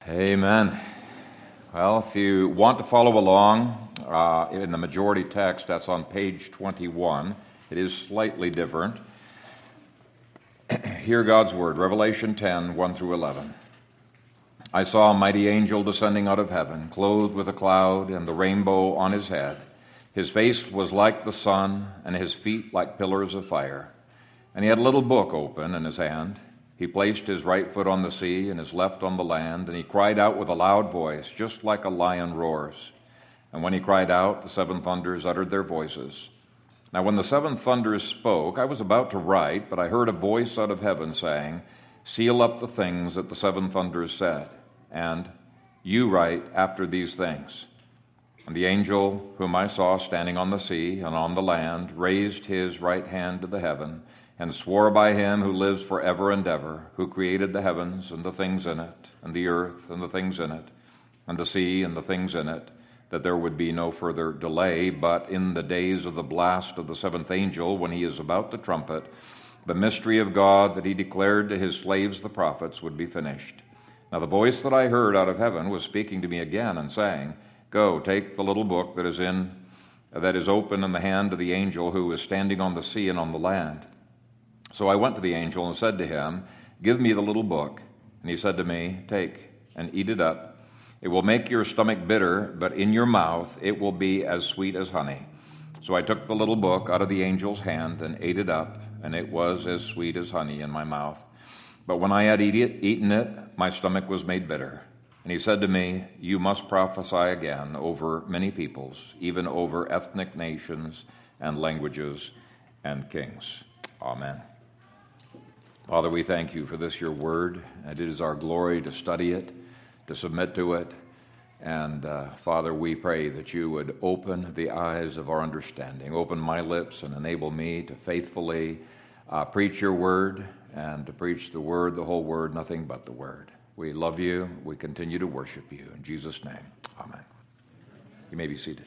Amen. Well, if you want to follow along in the majority text, that's on page 21. It is slightly different. Hear God's word, Revelation 10, 1 through 11. I saw a mighty angel descending out of heaven, clothed with a cloud and the rainbow on his head. His face was like the sun, and his feet like pillars of fire. And he had a little book open in his hand. He placed his right foot on the sea and his left on the land, and he cried out with a loud voice, just like a lion roars. And when he cried out, the seven thunders uttered their voices. Now when the seven thunders spoke, I was about to write, but I heard a voice out of heaven saying, "Seal up the things that the seven thunders said, and you write after these things." And the angel whom I saw standing on the sea and on the land raised his right hand to the heaven, and swore by him who lives forever and ever, who created the heavens and the things in it, and the earth and the things in it, and the sea and the things in it, that there would be no further delay, but in the days of the blast of the seventh angel, when he is about to trumpet, the mystery of God that he declared to his slaves the prophets would be finished. Now the voice that I heard out of heaven was speaking to me again and saying, "Go, take the little book that is open in the hand of the angel who is standing on the sea and on the land." So I went to the angel and said to him, "Give me the little book." And he said to me, "Take and eat it up. It will make your stomach bitter, but in your mouth it will be as sweet as honey." So I took the little book out of the angel's hand and ate it up, and it was as sweet as honey in my mouth. But when I had eaten it, my stomach was made bitter. And he said to me, "You must prophesy again over many peoples, even over ethnic nations and languages and kings." Amen. Father, we thank you for this, your word, and it is our glory to study it, to submit to it. And Father, we pray that you would open the eyes of our understanding, open my lips and enable me to faithfully preach your word and to preach the word, the whole word, nothing but the word. We love you. We continue to worship you. In Jesus' name, amen. You may be seated.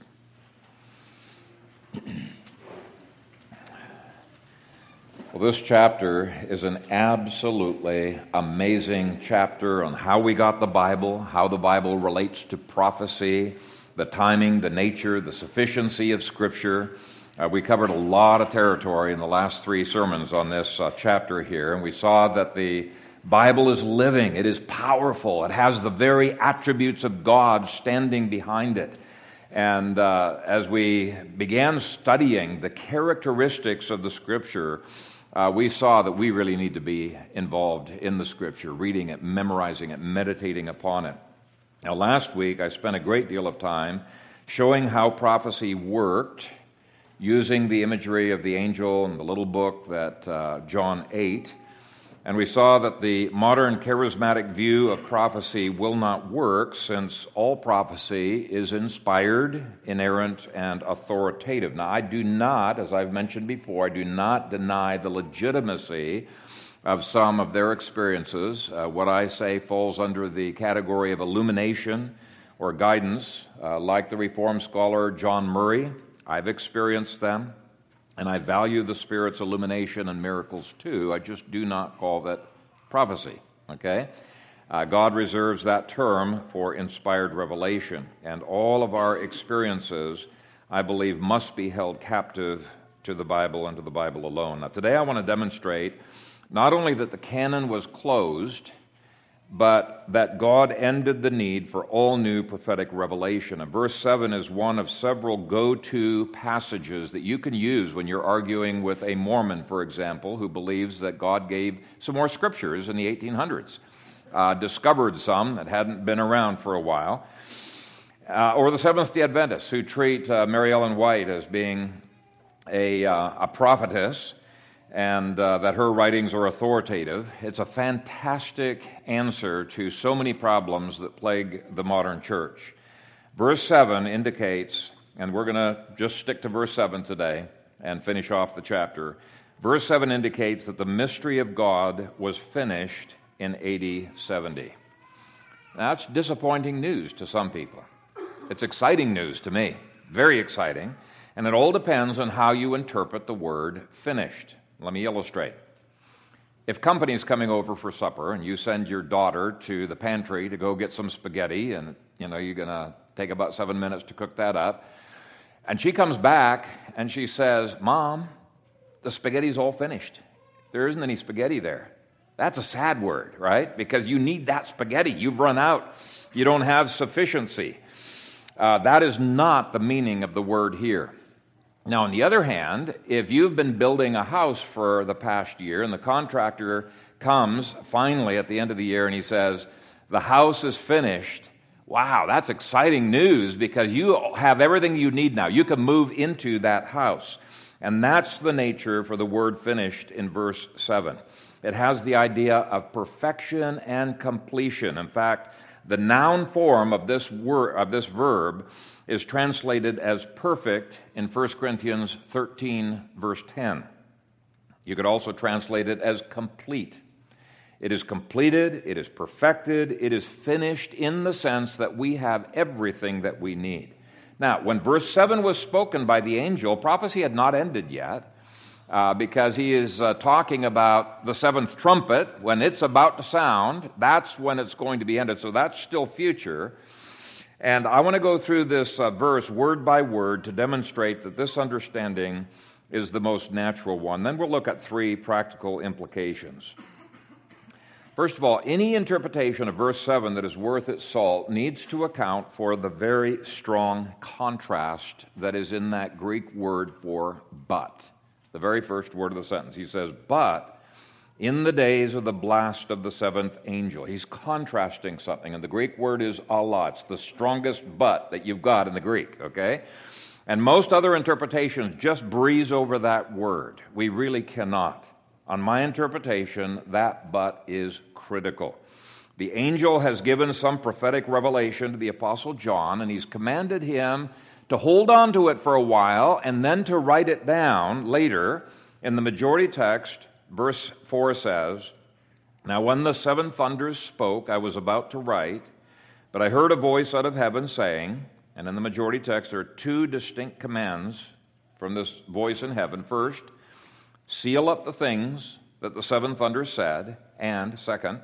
Well, this chapter is an absolutely amazing chapter on how we got the Bible, how the Bible relates to prophecy, the timing, the nature, the sufficiency of Scripture. We covered a lot of territory in the last three sermons on this chapter here, and we saw that the Bible is living, it is powerful, it has the very attributes of God standing behind it. And as we began studying the characteristics of the Scripture, we saw that we really need to be involved in the Scripture, reading it, memorizing it, meditating upon it. Now, last week I spent a great deal of time showing how prophecy worked using the imagery of the angel and the little book that John ate. And we saw that the modern charismatic view of prophecy will not work, since all prophecy is inspired, inerrant, and authoritative. Now, I do not, as I've mentioned before, I do not deny the legitimacy of some of their experiences. What I say falls under the category of illumination or guidance, like the Reformed scholar John Murray. I've experienced them. And I value the Spirit's illumination and miracles too. I just do not call that prophecy, okay? God reserves that term for inspired revelation. And all of our experiences, I believe, must be held captive to the Bible and to the Bible alone. Now, today I want to demonstrate not only that the canon was closed, but that God ended the need for all new prophetic revelation. And verse 7 is one of several go-to passages that you can use when you're arguing with a Mormon, for example, who believes that God gave some more scriptures in the 1800s, discovered some that hadn't been around for a while, or the Seventh-day Adventists who treat Mary Ellen White as being a prophetess, and that her writings are authoritative. It's a fantastic answer to so many problems that plague the modern church. Verse 7 indicates, and we're going to just stick to verse 7 today and finish off the chapter. Verse 7 indicates that the mystery of God was finished in AD 70. Now, that's disappointing news to some people. It's exciting news to me, very exciting, and it all depends on how you interpret the word finished. Let me illustrate. If company's coming over for supper and you send your daughter to the pantry to go get some spaghetti, and you're going to take about 7 minutes to cook that up, and she comes back and she says, "Mom, the spaghetti's all finished. There isn't any spaghetti there." That's a sad word, right? Because you need that spaghetti. You've run out. You don't have sufficiency. That is not the meaning of the word here. Now, on the other hand, if you've been building a house for the past year and the contractor comes finally at the end of the year and he says, "The house is finished," wow, that's exciting news because you have everything you need now. You can move into that house. And that's the nature for the word finished in verse 7. It has the idea of perfection and completion. In fact, the noun form of this verb is translated as perfect in 1 Corinthians 13, verse 10. You could also translate it as complete. It is completed, it is perfected, it is finished in the sense that we have everything that we need. Now, when verse 7 was spoken by the angel, prophecy had not ended yet because he is talking about the seventh trumpet. When it's about to sound, that's when it's going to be ended. So that's still future. And I want to go through this verse word by word to demonstrate that this understanding is the most natural one. Then we'll look at three practical implications. First of all, any interpretation of verse 7 that is worth its salt needs to account for the very strong contrast that is in that Greek word for but. The very first word of the sentence. He says, "But in the days of the blast of the seventh angel." He's contrasting something, and the Greek word is Allah. It's the strongest but that you've got in the Greek, okay? And most other interpretations just breeze over that word. We really cannot. On my interpretation, that but is critical. The angel has given some prophetic revelation to the Apostle John, and he's commanded him to hold on to it for a while and then to write it down later. In the majority text, verse 4 says, "Now when the seven thunders spoke, I was about to write, but I heard a voice out of heaven saying," and in the majority text there are two distinct commands from this voice in heaven. First, seal up the things that the seven thunders said, and second,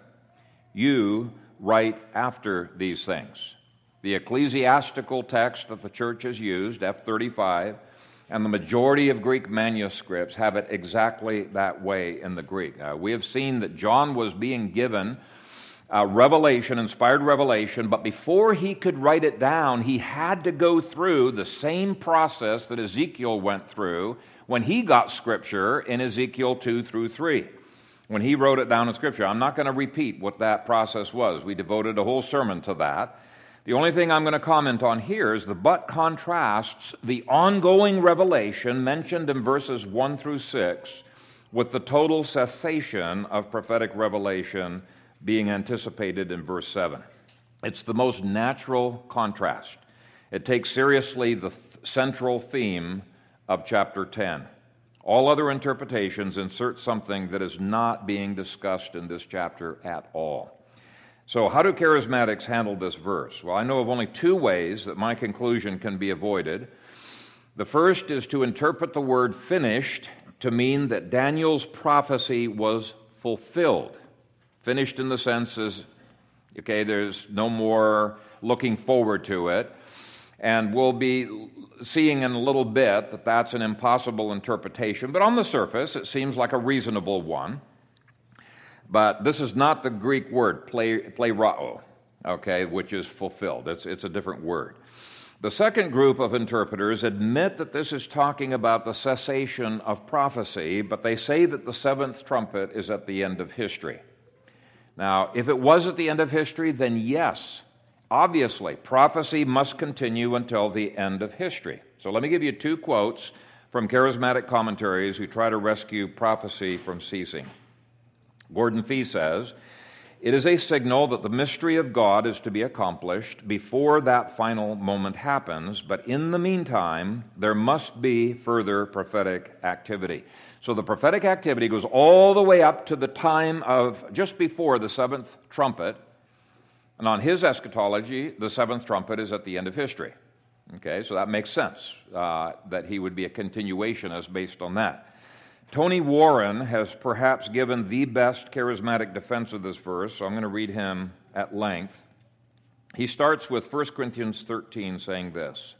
you write after these things. The ecclesiastical text that the church has used, F35, and the majority of Greek manuscripts have it exactly that way in the Greek. We have seen that John was being given revelation, inspired revelation, but before he could write it down, he had to go through the same process that Ezekiel went through when he got Scripture in Ezekiel 2 through 3, when he wrote it down in Scripture. I'm not going to repeat what that process was. We devoted a whole sermon to that. The only thing I'm going to comment on here is the but contrasts the ongoing revelation mentioned in verses 1 through 6 with the total cessation of prophetic revelation being anticipated in verse 7. It's the most natural contrast. It takes seriously the central theme of chapter 10. All other interpretations insert something that is not being discussed in this chapter at all. So how do charismatics handle this verse? Well, I know of only two ways that my conclusion can be avoided. The first is to interpret the word finished to mean that Daniel's prophecy was fulfilled. Finished in the sense is, okay, there's no more looking forward to it. And we'll be seeing in a little bit that that's an impossible interpretation. But on the surface, it seems like a reasonable one. But this is not the Greek word, plerao, okay, which is fulfilled. It's a different word. The second group of interpreters admit that this is talking about the cessation of prophecy, but they say that the seventh trumpet is at the end of history. Now, if it was at the end of history, then yes, obviously, prophecy must continue until the end of history. So let me give you two quotes from charismatic commentaries who try to rescue prophecy from ceasing. Gordon Fee says, "It is a signal that the mystery of God is to be accomplished before that final moment happens, but in the meantime, there must be further prophetic activity." So the prophetic activity goes all the way up to the time of just before the seventh trumpet, and on his eschatology, the seventh trumpet is at the end of history. Okay, so that makes sense, that he would be a continuationist based on that. Tony Warren has perhaps given the best charismatic defense of this verse, so I'm going to read him at length. He starts with 1 Corinthians 13 saying this: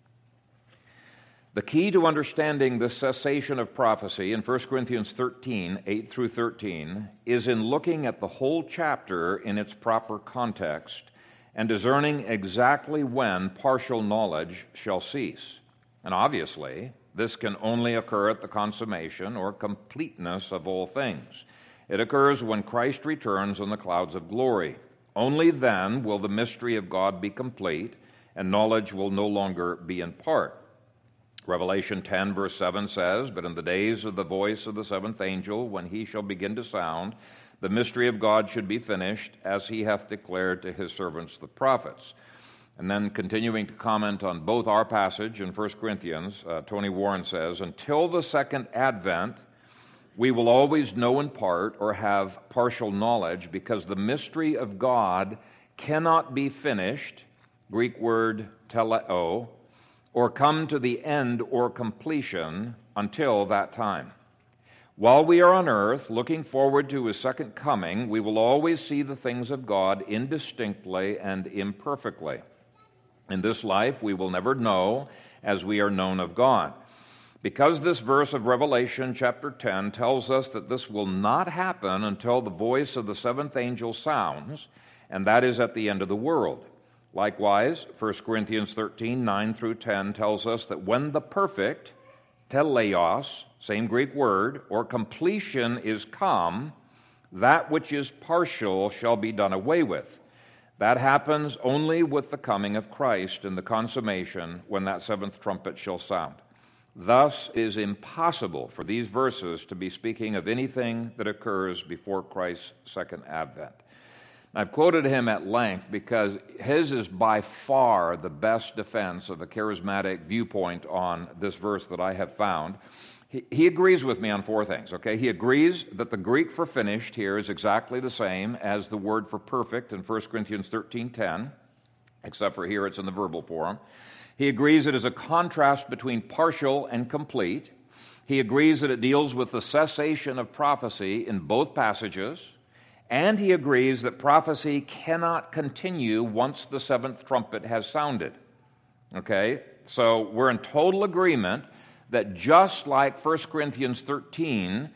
the key to understanding the cessation of prophecy in 1 Corinthians 13, 8 through 13, is in looking at the whole chapter in its proper context and discerning exactly when partial knowledge shall cease. And obviously, this can only occur at the consummation or completeness of all things. It occurs when Christ returns on the clouds of glory. Only then will the mystery of God be complete, and knowledge will no longer be in part. Revelation 10, verse 7 says, "But in the days of the voice of the seventh angel, when he shall begin to sound, the mystery of God should be finished, as he hath declared to his servants the prophets." And then continuing to comment on both our passage in 1 Corinthians, Tony Warren says, "Until the second advent, we will always know in part or have partial knowledge, because the mystery of God cannot be finished," Greek word teleo, "or come to the end or completion until that time. While we are on earth, looking forward to his second coming, we will always see the things of God indistinctly and imperfectly. In this life, we will never know as we are known of God. Because this verse of Revelation chapter 10 tells us that this will not happen until the voice of the seventh angel sounds, and that is at the end of the world. Likewise, 1 Corinthians 13, 9 through 10 tells us that when the perfect, teleios, same Greek word, or completion is come, that which is partial shall be done away with. That happens only with the coming of Christ in the consummation, when that seventh trumpet shall sound. Thus, it is impossible for these verses to be speaking of anything that occurs before Christ's second advent." I've quoted him at length because his is by far the best defense of a charismatic viewpoint on this verse that I have found. He agrees with me on four things, okay? He agrees that the Greek for finished here is exactly the same as the word for perfect in 1 Corinthians 13:10, except for here it's in the verbal form. He agrees it is a contrast between partial and complete. He agrees that it deals with the cessation of prophecy in both passages. And he agrees that prophecy cannot continue once the seventh trumpet has sounded. Okay? So we're in total agreement that just like 1 Corinthians 13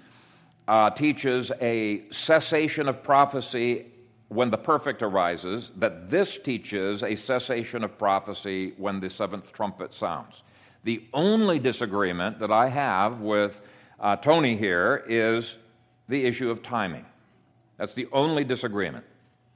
teaches a cessation of prophecy when the perfect arises, that this teaches a cessation of prophecy when the seventh trumpet sounds. The only disagreement that I have with Tony here is the issue of timing. That's the only disagreement.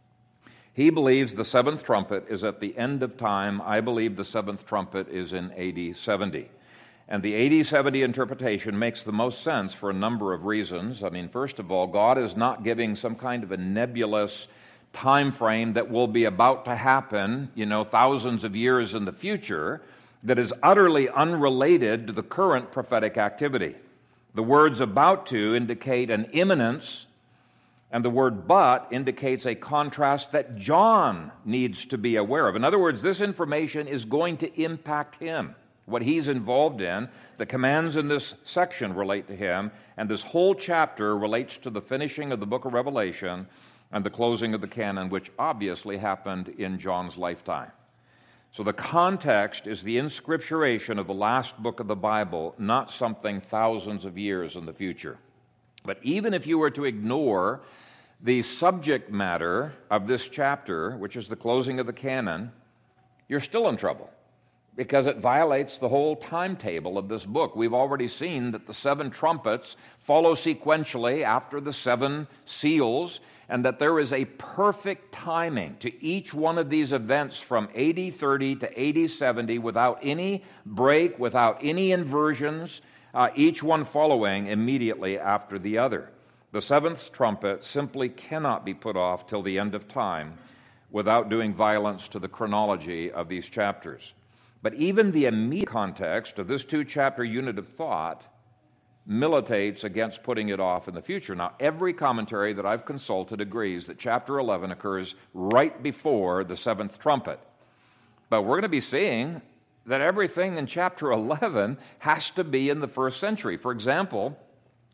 He believes the seventh trumpet is at the end of time. I believe the seventh trumpet is in AD 70. And the AD 70 interpretation makes the most sense for a number of reasons. I mean, first of all, God is not giving some kind of a nebulous time frame that will be about to happen, thousands of years in the future, that is utterly unrelated to the current prophetic activity. The words "about to" indicate an imminence, and the word "but" indicates a contrast that John needs to be aware of. In other words, this information is going to impact him, what he's involved in. The commands in this section relate to him, and this whole chapter relates to the finishing of the book of Revelation and the closing of the canon, which obviously happened in John's lifetime. So the context is the inscripturation of the last book of the Bible, not something thousands of years in the future. But even if you were to ignore the subject matter of this chapter, which is the closing of the canon, you're still in trouble because it violates the whole timetable of this book. We've already seen that the seven trumpets follow sequentially after the seven seals, and that there is a perfect timing to each one of these events from AD 30 to AD 70 without any break, without any inversions, each one following immediately after the other. The seventh trumpet simply cannot be put off till the end of time without doing violence to the chronology of these chapters. But even the immediate context of this two-chapter unit of thought militates against putting it off in the future. Now, every commentary that I've consulted agrees that chapter 11 occurs right before the seventh trumpet. But we're going to be seeing that everything in chapter 11 has to be in the first century. For example,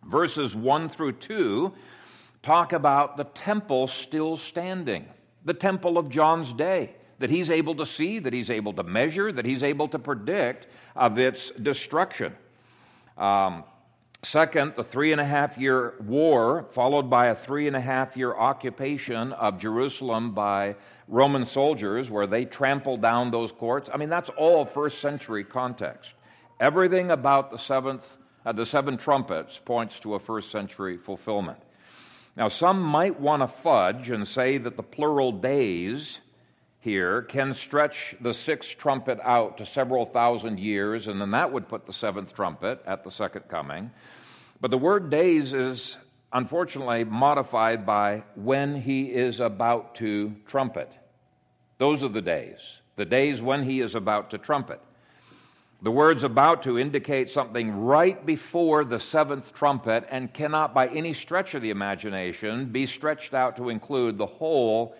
Verses 1 through 2 talk about the temple still standing, the temple of John's day, that he's able to see, that he's able to measure, that he's able to predict of its destruction. Second, the 3.5-year war, followed by a 3.5-year occupation of Jerusalem by Roman soldiers, where they trampled down those courts. I mean, that's all first century context. Everything about the seven trumpets points to a first century fulfillment. Now, some might want to fudge and say that the plural days here can stretch the sixth trumpet out to several thousand years, and then that would put the seventh trumpet at the second coming. But the word days is unfortunately modified by when he is about to trumpet. Those are the days when he is about to trumpet. The words about to indicate something right before the seventh trumpet and cannot by any stretch of the imagination be stretched out to include the whole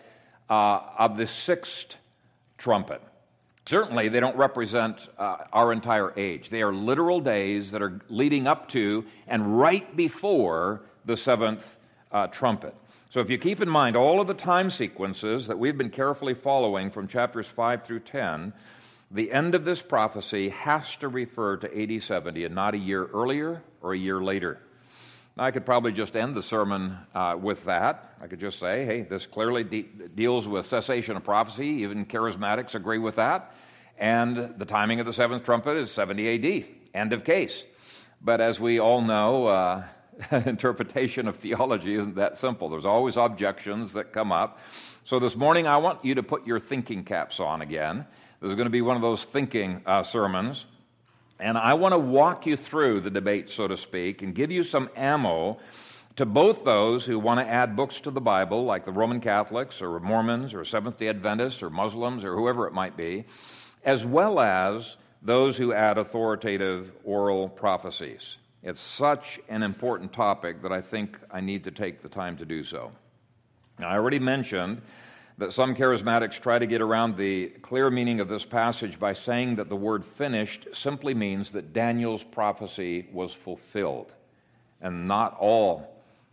of the sixth trumpet. Certainly, they don't represent our entire age. They are literal days that are leading up to and right before the seventh trumpet. So if you keep in mind all of the time sequences that we've been carefully following from chapters 5 through 10, the end of this prophecy has to refer to AD 70 and not a year earlier or a year later. Now, I could probably just end the sermon with that. I could just say, hey, this clearly deals with cessation of prophecy. Even charismatics agree with that. And the timing of the seventh trumpet is 70 AD. End of case. But as we all know, interpretation of theology isn't that simple. There's always objections that come up. So this morning, I want you to put your thinking caps on again. This is going to be one of those thinking sermons. And I want to walk you through the debate, so to speak, and give you some ammo to both those who want to add books to the Bible, like the Roman Catholics or Mormons or Seventh-day Adventists or Muslims or whoever it might be, as well as those who add authoritative oral prophecies. It's such an important topic that I think I need to take the time to do so. Now, I already mentioned that some charismatics try to get around the clear meaning of this passage by saying that the word finished simply means that Daniel's prophecy was fulfilled, and not all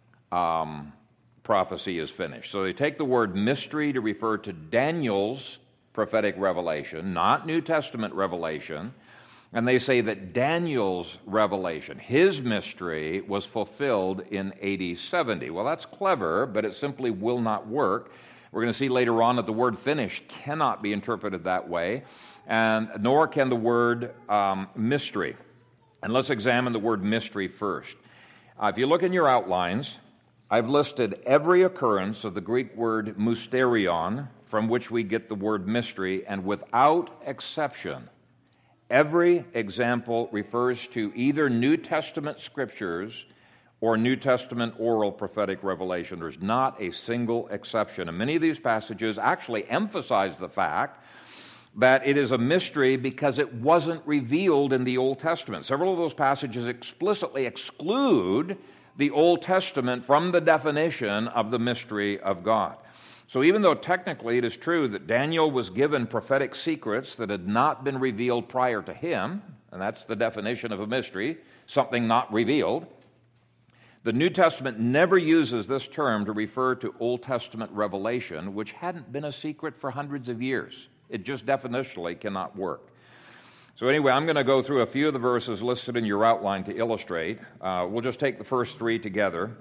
prophecy is finished. So they take the word mystery to refer to Daniel's prophetic revelation, not New Testament revelation, and they say that Daniel's revelation, his mystery, was fulfilled in AD 70. Well, that's clever, but it simply will not work. We're going to see later on that the word finished cannot be interpreted that way, and nor can the word mystery. And let's examine the word mystery first. If you look in your outlines, I've listed every occurrence of the Greek word mysterion, from which we get the word mystery, and without exception, every example refers to either New Testament scriptures or New Testament oral prophetic revelation. There's not a single exception. And many of these passages actually emphasize the fact that it is a mystery because it wasn't revealed in the Old Testament. Several of those passages explicitly exclude the Old Testament from the definition of the mystery of God. So even though technically it is true that Daniel was given prophetic secrets that had not been revealed prior to him, and that's the definition of a mystery, something not revealed, the New Testament never uses this term to refer to Old Testament revelation, which hadn't been a secret for hundreds of years. It just definitionally cannot work. So anyway, I'm going to go through a few of the verses listed in your outline to illustrate. We'll just take the first three together.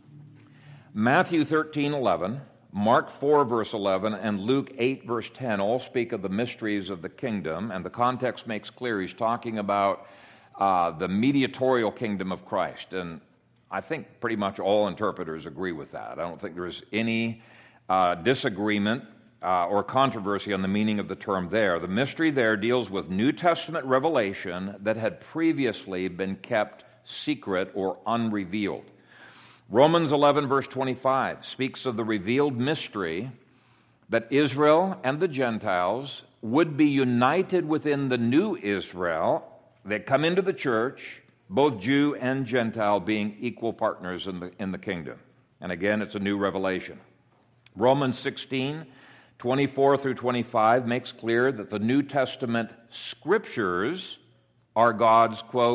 Matthew 13:11, Mark 4, verse 11, and Luke 8, verse 10 all speak of the mysteries of the kingdom, and the context makes clear he's talking about the mediatorial kingdom of Christ. And I think pretty much all interpreters agree with that. I don't think there's any disagreement or controversy on the meaning of the term there. The mystery there deals with New Testament revelation that had previously been kept secret or unrevealed. Romans 11, verse 25 speaks of the revealed mystery that Israel and the Gentiles would be united within the new Israel that come into the church, both Jew and Gentile being equal partners in the kingdom. And again, it's a new revelation. Romans 16, 24 through 25 makes clear that the New Testament scriptures are God's, quote,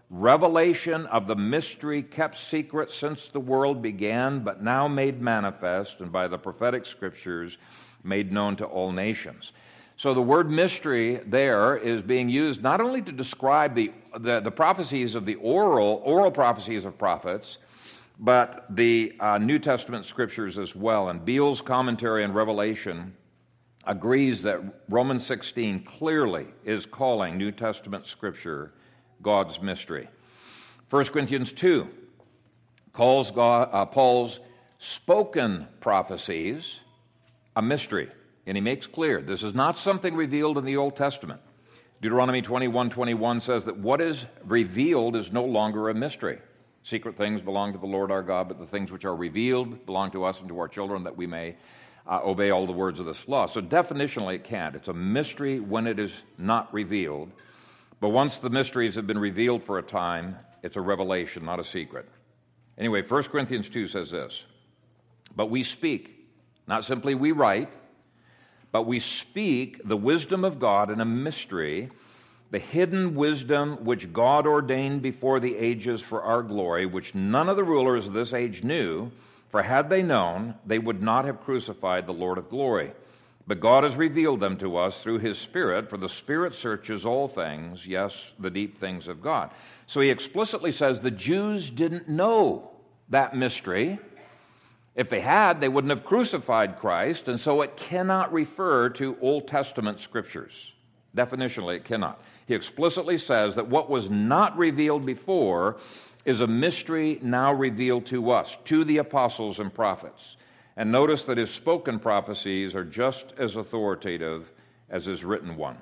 revelation of the mystery kept secret since the world began, but now made manifest, and by the prophetic scriptures made known to all nations. So the word mystery there is being used not only to describe the prophecies of the oral prophecies of prophets, but the New Testament scriptures as well. And Beale's commentary on Revelation agrees that Romans 16 clearly is calling New Testament scripture God's mystery. 1 Corinthians 2 calls Paul's spoken prophecies a mystery. And he makes clear this is not something revealed in the Old Testament. Deuteronomy 21:21 says that what is revealed is no longer a mystery. Secret things belong to the Lord our God, but the things which are revealed belong to us and to our children, that we may obey all the words of this law. So definitionally it can't. It's a mystery when it is not revealed. But once the mysteries have been revealed for a time, it's a revelation, not a secret. Anyway, 1 Corinthians 2 says this, but we speak, not simply we write, but we speak the wisdom of God in a mystery, the hidden wisdom which God ordained before the ages for our glory, which none of the rulers of this age knew, for had they known, they would not have crucified the Lord of glory. But God has revealed them to us through his Spirit, for the Spirit searches all things, yes, the deep things of God. So he explicitly says the Jews didn't know that mystery. If they had, they wouldn't have crucified Christ, and so it cannot refer to Old Testament scriptures. Definitionally, it cannot. He explicitly says that what was not revealed before is a mystery now revealed to us, to the apostles and prophets. And notice that his spoken prophecies are just as authoritative as his written one.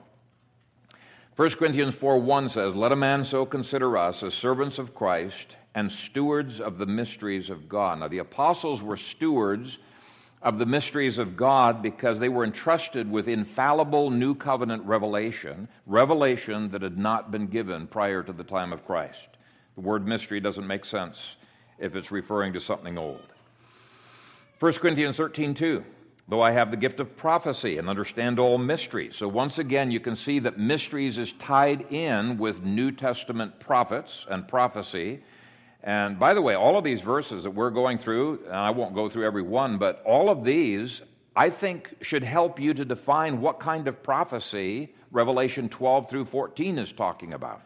1 Corinthians 4:1 says, let a man so consider us as servants of Christ and stewards of the mysteries of God. Now, the apostles were stewards of the mysteries of God because they were entrusted with infallible new covenant revelation that had not been given prior to the time of Christ. The word mystery doesn't make sense if it's referring to something old. 1 Corinthians 13:2, though I have the gift of prophecy and understand all mysteries. So once again, you can see that mysteries is tied in with New Testament prophets and prophecy. And by the way, all of these verses that we're going through, and I won't go through every one, but all of these, I think, should help you to define what kind of prophecy Revelation 12 through 14 is talking about.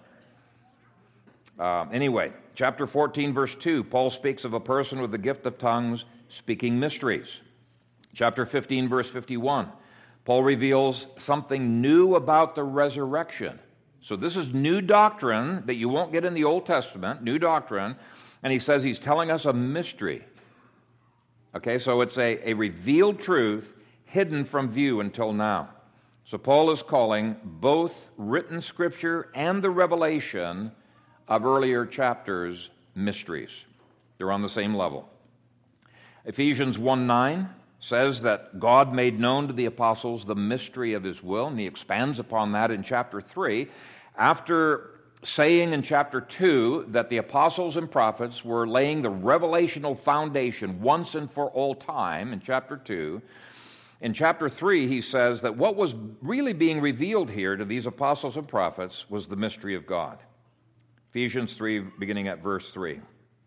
Anyway, chapter 14, verse 2, Paul speaks of a person with the gift of tongues speaking mysteries. Chapter 15, verse 51, Paul reveals something new about the resurrection. So this is new doctrine that you won't get in the Old Testament, new doctrine, and he says he's telling us a mystery. Okay, so it's a revealed truth hidden from view until now. So Paul is calling both written scripture and the revelation of earlier chapters mysteries. They're on the same level. Ephesians 1:9 says that God made known to the apostles the mystery of his will, and he expands upon that in chapter 3. After saying in chapter 2 that the apostles and prophets were laying the revelational foundation once and for all time in chapter 2, in chapter 3 he says that what was really being revealed here to these apostles and prophets was the mystery of God. Ephesians 3, beginning at verse 3.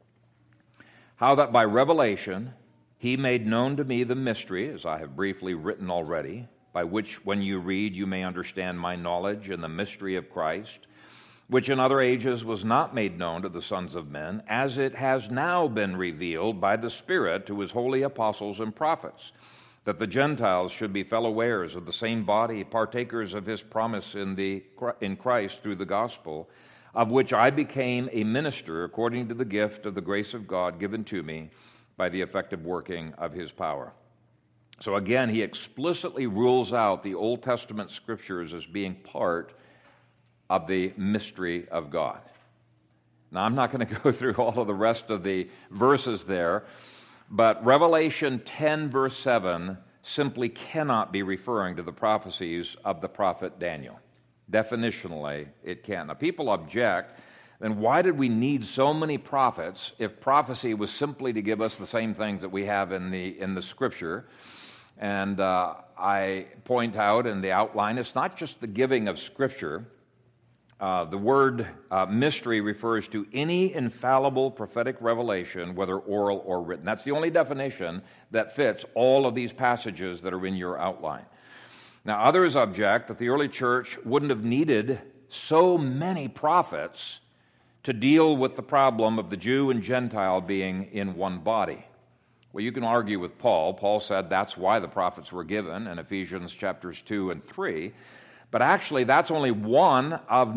How that by revelation he made known to me the mystery, as I have briefly written already, by which when you read you may understand my knowledge in the mystery of Christ, which in other ages was not made known to the sons of men, as it has now been revealed by the Spirit to his holy apostles and prophets, that the Gentiles should be fellow heirs of the same body, partakers of his promise in Christ through the gospel, of which I became a minister according to the gift of the grace of God given to me by the effective working of his power. So again, he explicitly rules out the Old Testament scriptures as being part of the mystery of God. Now, I'm not going to go through all of the rest of the verses there, but Revelation 10, verse 7 simply cannot be referring to the prophecies of the prophet Daniel. Definitionally, it can. Now, people object, then why did we need so many prophets if prophecy was simply to give us the same things that we have in the Scripture? And I point out in the outline, it's not just the giving of Scripture. The word mystery refers to any infallible prophetic revelation, whether oral or written. That's the only definition that fits all of these passages that are in your outline. Now, others object that the early church wouldn't have needed so many prophets to deal with the problem of the Jew and Gentile being in one body. Well, you can argue with Paul. Paul said that's why the prophets were given in Ephesians chapters 2 and 3. But actually, that's only one of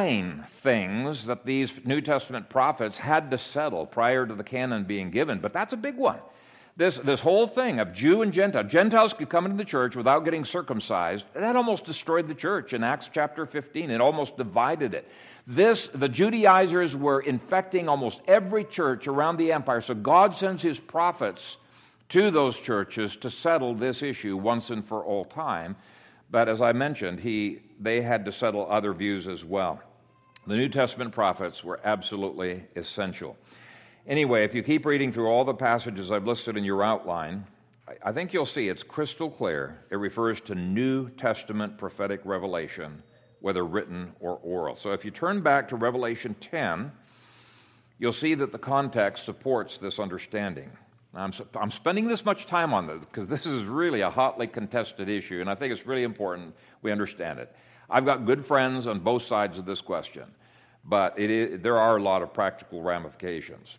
9 things that these New Testament prophets had to settle prior to the canon being given. But that's a big one. This whole thing of Jew and Gentile. Gentiles could come into the church without getting circumcised. That almost destroyed the church in Acts chapter 15. It almost divided it. The Judaizers were infecting almost every church around the empire. So God sends his prophets to those churches to settle this issue once and for all time. But as I mentioned, they had to settle other views as well. The New Testament prophets were absolutely essential. Anyway, if you keep reading through all the passages I've listed in your outline, I think you'll see it's crystal clear. It refers to New Testament prophetic revelation, whether written or oral. So if you turn back to Revelation 10, you'll see that the context supports this understanding. I'm spending this much time on this because this is really a hotly contested issue, and I think it's really important we understand it. I've got good friends on both sides of this question, but there are a lot of practical ramifications.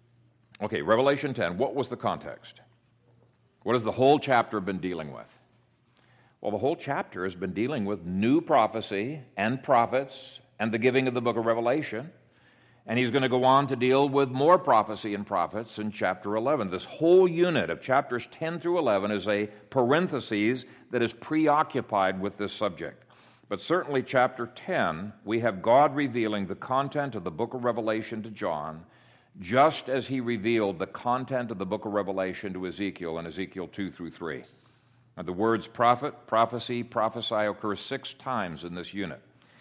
Okay, Revelation 10, what was the context? What has the whole chapter been dealing with? Well, the whole chapter has been dealing with new prophecy and prophets and the giving of the book of Revelation. And he's going to go on to deal with more prophecy and prophets in chapter 11. This whole unit of chapters 10 through 11 is a parenthesis that is preoccupied with this subject. But certainly chapter 10, we have God revealing the content of the book of Revelation to John, just as he revealed the content of the book of Revelation to Ezekiel in Ezekiel 2 through 3. Now, the words prophet, prophecy, prophesy occur 6 times in this unit.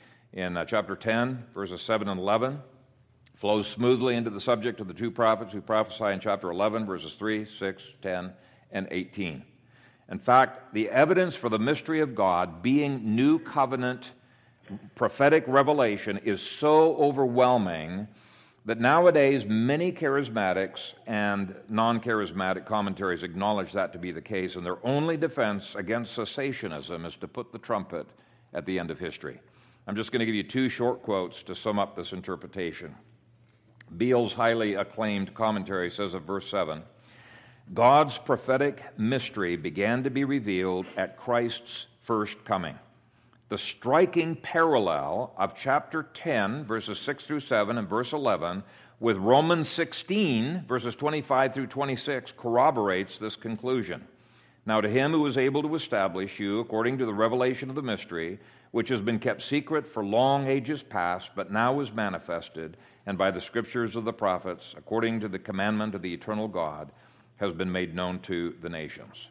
In chapter 10, verses 7 and 11, flows smoothly into the subject of the 2 prophets who prophesy in chapter 11, verses 3, 6, 10, and 18. In fact, the evidence for the mystery of God being new covenant prophetic revelation is so overwhelming that nowadays many charismatics and non-charismatic commentaries acknowledge that to be the case, and their only defense against cessationism is to put the trumpet at the end of history. I'm just going to give you 2 short quotes to sum up this interpretation. Beale's highly acclaimed commentary says of verse 7, God's prophetic mystery began to be revealed at Christ's first coming. The striking parallel of chapter 10, verses 6 through 7 and verse 11 with Romans 16, verses 25 through 26 corroborates this conclusion. Now to him who is able to establish you according to the revelation of the mystery, which has been kept secret for long ages past, but now is manifested, and by the scriptures of the prophets, according to the commandment of the eternal God, has been made known to the nations.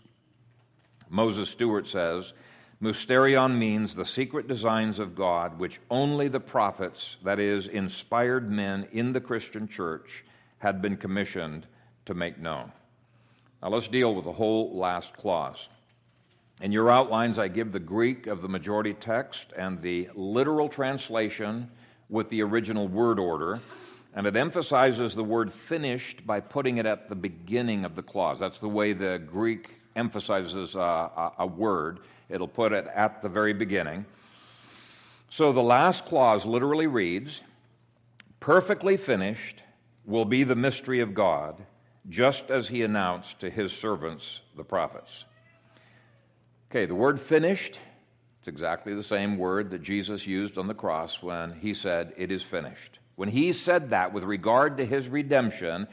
Moses Stewart says, Mysterion means the secret designs of God, which only the prophets, that is, inspired men in the Christian church, had been commissioned to make known. Now let's deal with the whole last clause. In your outlines, I give the Greek of the majority text and the literal translation with the original word order, and it emphasizes the word finished by putting it at the beginning of the clause. That's the way the Greek emphasizes a word. It'll put it at the very beginning. So the last clause literally reads, perfectly finished will be the mystery of God, just as he announced to his servants, the prophets. Okay, the word finished, it's exactly the same word that Jesus used on the cross when he said, it is finished. When he said that with regard to his redemption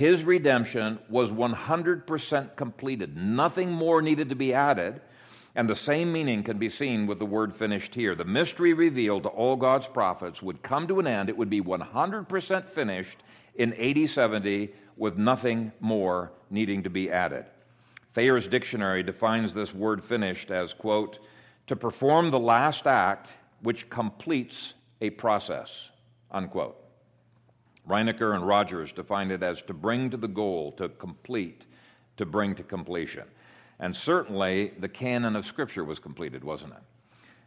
was 100% completed. Nothing more needed to be added, and the same meaning can be seen with the word finished here. The mystery revealed to all God's prophets would come to an end. It would be 100% finished in AD 70 with nothing more needing to be added. Thayer's dictionary defines this word finished as, quote, to perform the last act which completes a process, unquote. Reinecker and Rogers defined it as to bring to the goal, to complete, to bring to completion. And certainly the canon of Scripture was completed, wasn't it?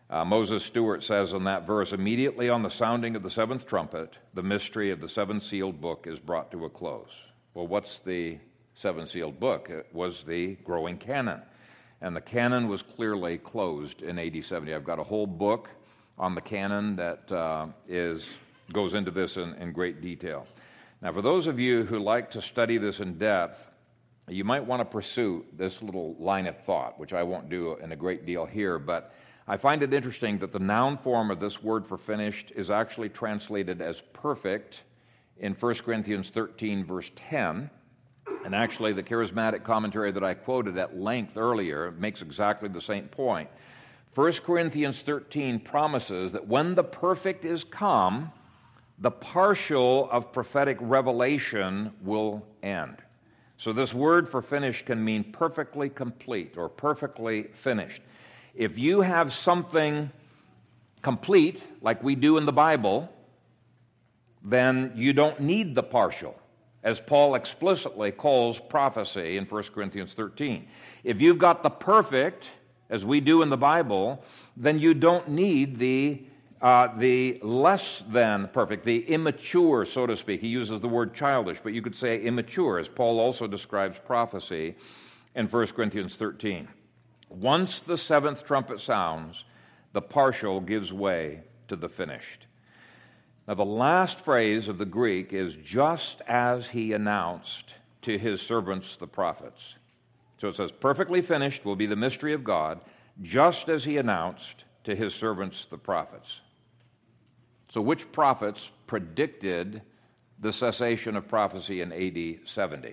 Moses Stewart says in that verse, immediately on the sounding of the seventh trumpet, the mystery of the seven-sealed book is brought to a close. Well, what's the seven-sealed book? It was the growing canon. And the canon was clearly closed in AD 70. I've got a whole book on the canon that goes into this in great detail. Now, for those of you who like to study this in depth, you might want to pursue this little line of thought, which I won't do in a great deal here, but I find it interesting that the noun form of this word for finished is actually translated as perfect in 1 Corinthians 13, verse 10. And actually, the charismatic commentary that I quoted at length earlier makes exactly the same point. 1 Corinthians 13 promises that when the perfect is come, the partial of prophetic revelation will end. So this word for finished can mean perfectly complete or perfectly finished. If you have something complete, like we do in the Bible, then you don't need the partial, as Paul explicitly calls prophecy in 1 Corinthians 13. If you've got the perfect, as we do in the Bible, then you don't need the less than perfect, the immature, so to speak. He uses the word childish, but you could say immature, as Paul also describes prophecy in 1 Corinthians 13. Once the seventh trumpet sounds, the partial gives way to the finished. Now, the last phrase of the Greek is just as he announced to his servants, the prophets. So it says, perfectly finished will be the mystery of God, just as he announced to his servants, the prophets. So which prophets predicted the cessation of prophecy in AD 70?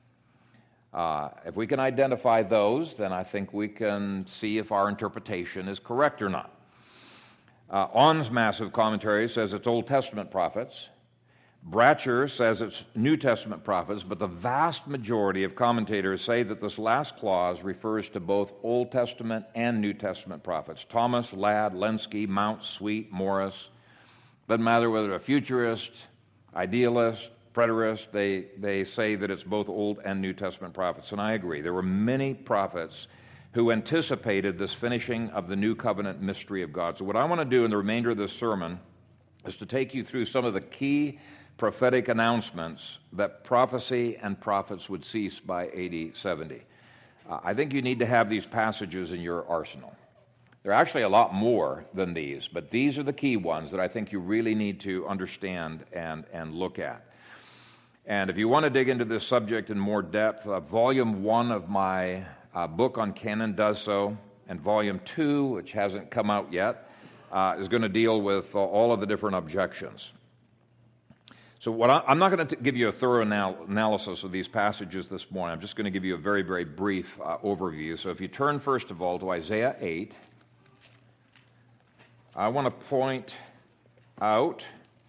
If we can identify those, then I think we can see if our interpretation is correct or not. On's massive commentary says it's Old Testament prophets. Bratcher says it's New Testament prophets, but the vast majority of commentators say that this last clause refers to both Old Testament and New Testament prophets. Thomas, Ladd, Lenski, Mount, Sweet, Morris. Doesn't matter whether a futurist, idealist, preterist, they say that it's both Old and New Testament prophets, and I agree. There were many prophets who anticipated this finishing of the new covenant mystery of God. So what I want to do in the remainder of this sermon is to take you through some of the key prophetic announcements that prophecy and prophets would cease by AD 70. I think you need to have these passages in your arsenal. There are actually a lot more than these, but these are the key ones that I think you really need to understand and look at. And if you want to dig into this subject in more depth, Volume 1 of my book on canon does so, and Volume 2, which hasn't come out yet, is going to deal with all of the different objections. So I'm not going to give you a thorough analysis of these passages this morning. I'm just going to give you a very, very brief overview. So if you turn first of all to Isaiah 8, I want to point out,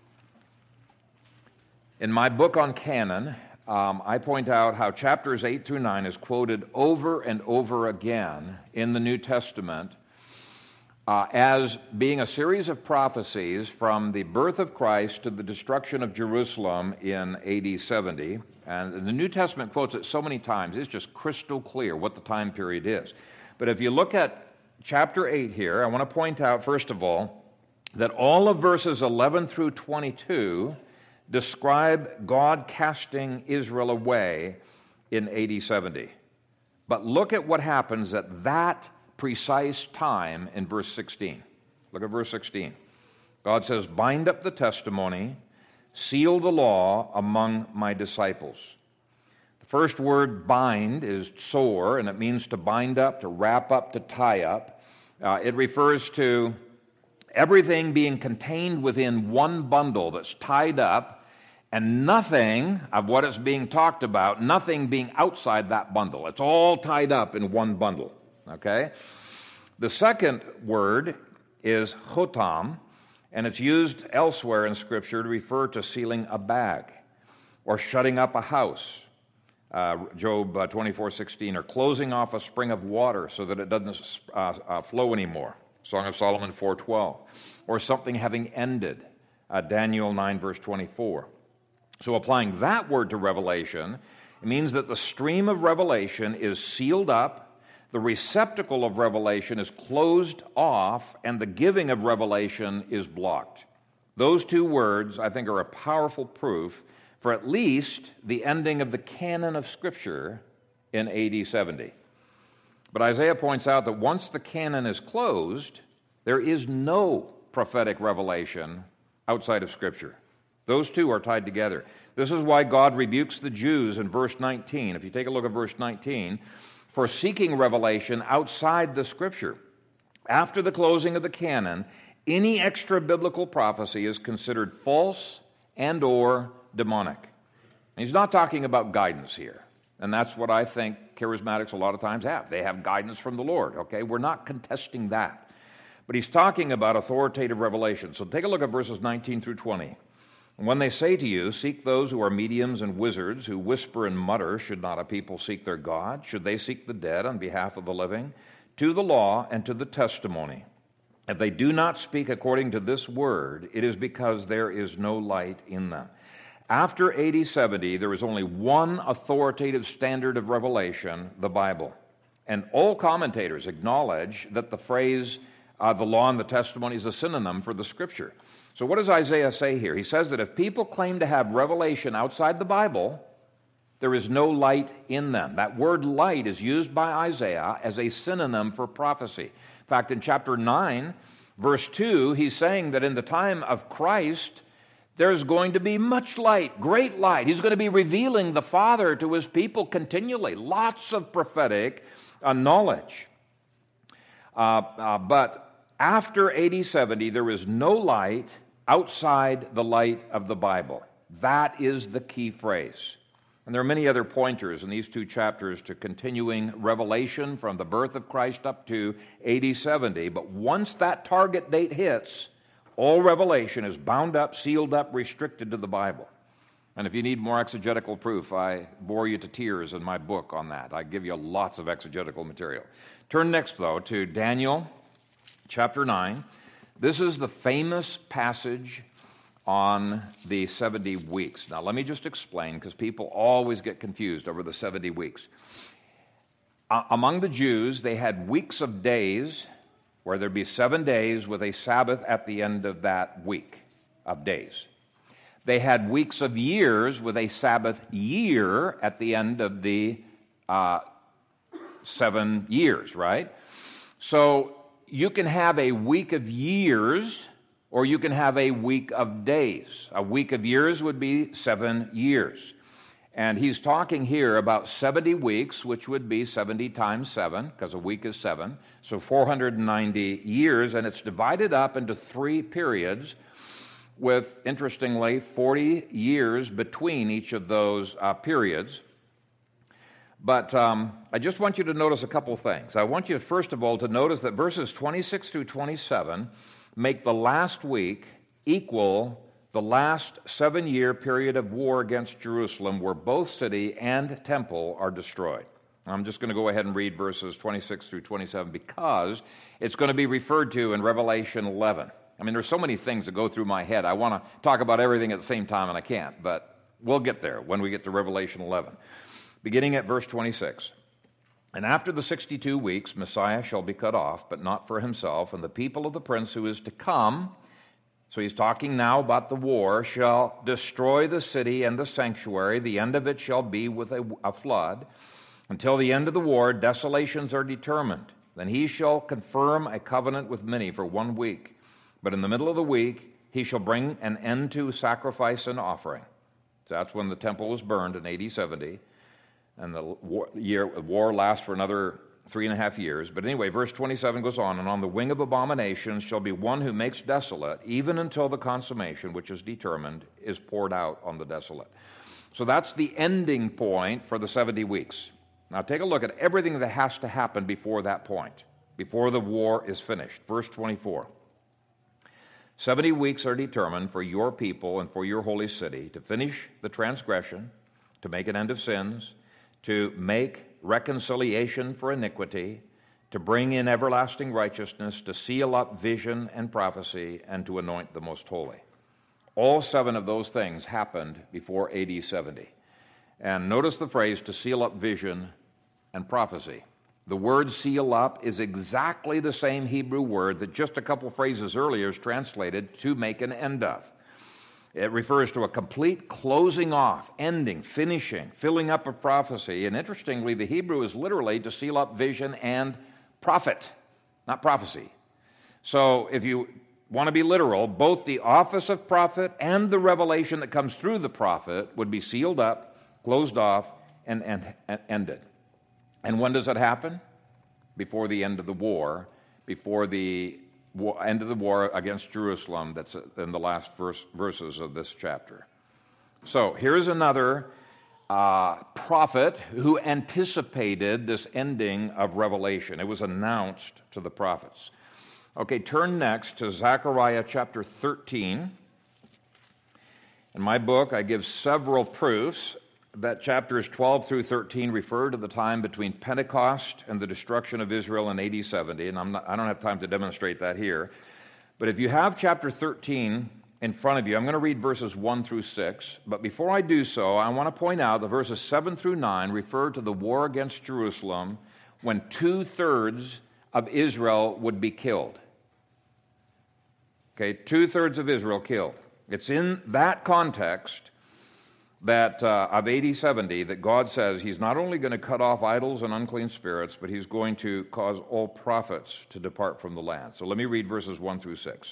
in my book on canon, I point out how chapters 8 through 9 is quoted over and over again in the New Testament as being a series of prophecies from the birth of Christ to the destruction of Jerusalem in AD 70. And the New Testament quotes it so many times, it's just crystal clear what the time period is. But if you look at chapter 8 here, I want to point out, first of all, that all of verses 11 through 22 describe God casting Israel away in AD 70. But look at what happens at that precise time in verse 16. Look at verse 16. God says, bind up the testimony, seal the law among my disciples. The first word bind is sor, and it means to bind up, to wrap up, to tie up. It refers to everything being contained within one bundle that's tied up, and nothing of what is being talked about, nothing being outside that bundle. It's all tied up in one bundle, okay? The second word is chotam, and it's used elsewhere in Scripture to refer to sealing a bag or shutting up a house. Job 24:16, or closing off a spring of water so that it doesn't flow anymore. Song of Solomon 4:12, or something having ended. Daniel 9, verse 24. So applying that word to Revelation, it means that the stream of revelation is sealed up, The receptacle of revelation is closed off, and the giving of revelation is blocked. Those two words, I think, are a powerful proof for at least the ending of the canon of Scripture in AD 70. But Isaiah points out that once the canon is closed, there is no prophetic revelation outside of Scripture. Those two are tied together. This is why God rebukes the Jews in verse 19. If you take a look at verse 19, for seeking revelation outside the Scripture. After the closing of the canon, any extra biblical prophecy is considered false and or demonic. And he's not talking about guidance here. And that's what I think charismatics a lot of times have. They have guidance from the Lord, okay? We're not contesting that. But he's talking about authoritative revelation. So take a look at verses 19 through 20. And when they say to you, seek those who are mediums and wizards, who whisper and mutter, should not a people seek their God? Should they seek the dead on behalf of the living? To the law and to the testimony. If they do not speak according to this word, it is because there is no light in them. After AD 70, there is only one authoritative standard of revelation, the Bible. And all commentators acknowledge that the phrase, the law and the testimony, is a synonym for the Scripture. So what does Isaiah say here? He says that if people claim to have revelation outside the Bible, there is no light in them. That word light is used by Isaiah as a synonym for prophecy. In fact, in chapter 9, verse 2, he's saying that in the time of Christ, there's going to be much light, great light. He's going to be revealing the Father to his people continually. Lots of prophetic knowledge. But after AD 70, there is no light outside the light of the Bible. That is the key phrase. And there are many other pointers in these two chapters to continuing revelation from the birth of Christ up to AD 70. But once that target date hits, all revelation is bound up, sealed up, restricted to the Bible. And if you need more exegetical proof, I bore you to tears in my book on that. I give you lots of exegetical material. Turn next, though, to Daniel chapter 9. This is the famous passage on the 70 weeks. Now, let me just explain, because people always get confused over the 70 weeks. Among the Jews, they had weeks of days where there'd be 7 days with a Sabbath at the end of that week of days. They had weeks of years with a Sabbath year at the end of the 7 years, right? So you can have a week of years, or you can have a week of days. A week of years would be 7 years. And he's talking here about 70 weeks, which would be 70 times 7, because a week is 7. So 490 years, and it's divided up into 3 periods with, interestingly, 40 years between each of those periods. But I just want you to notice a couple things. I want you, first of all, to notice that verses 26 through 27 make the last week equal the last 7-year period of war against Jerusalem, where both city and temple are destroyed. I'm just going to go ahead and read verses 26 through 27 because it's going to be referred to in Revelation 11. I mean, there's so many things that go through my head. I want to talk about everything at the same time, and I can't, but we'll get there when we get to Revelation 11. Beginning at verse 26. And after the 62 weeks, Messiah shall be cut off, but not for himself, and the people of the prince who is to come, so he's talking now about the war, shall destroy the city and the sanctuary. The end of it shall be with a flood. Until the end of the war, desolations are determined. Then he shall confirm a covenant with many for 1 week. But in the middle of the week, he shall bring an end to sacrifice and offering. So that's when the temple was burned in AD 70. And the war lasts for another 3.5 years. But anyway, verse 27 goes on, and on the wing of abominations shall be one who makes desolate, even until the consummation, which is determined, is poured out on the desolate. So that's the ending point for the 70 weeks. Now take a look at everything that has to happen before that point, before the war is finished. Verse 24. 70 weeks are determined for your people and for your holy city to finish the transgression, to make an end of sins, to make reconciliation for iniquity, to bring in everlasting righteousness, to seal up vision and prophecy, and to anoint the most holy. All 7 of those things happened before AD 70. And notice the phrase, to seal up vision and prophecy. The word seal up is exactly the same Hebrew word that just a couple phrases earlier is translated to make an end of. It refers to a complete closing off, ending, finishing, filling up of prophecy. And interestingly, the Hebrew is literally to seal up vision and prophet, not prophecy. So if you want to be literal, both the office of prophet and the revelation that comes through the prophet would be sealed up, closed off, and ended. And when does it happen? Before the end of the war, before the end of the war against Jerusalem. That's in the last verses of this chapter. So here's another prophet who anticipated this ending of Revelation. It was announced to the prophets. Okay, turn next to Zechariah chapter 13. In my book, I give several proofs that chapters 12 through 13 refer to the time between Pentecost and the destruction of Israel in AD 70, and I don't have time to demonstrate that here. But if you have chapter 13 in front of you, I'm going to read verses 1 through 6. But before I do so, I want to point out that verses 7 through 9 refer to the war against Jerusalem when 2/3 of Israel would be killed. Okay, 2/3 of Israel killed. It's in that context that of AD 70 that God says he's not only going to cut off idols and unclean spirits, but he's going to cause all prophets to depart from the land. So let me read verses 1 through 6.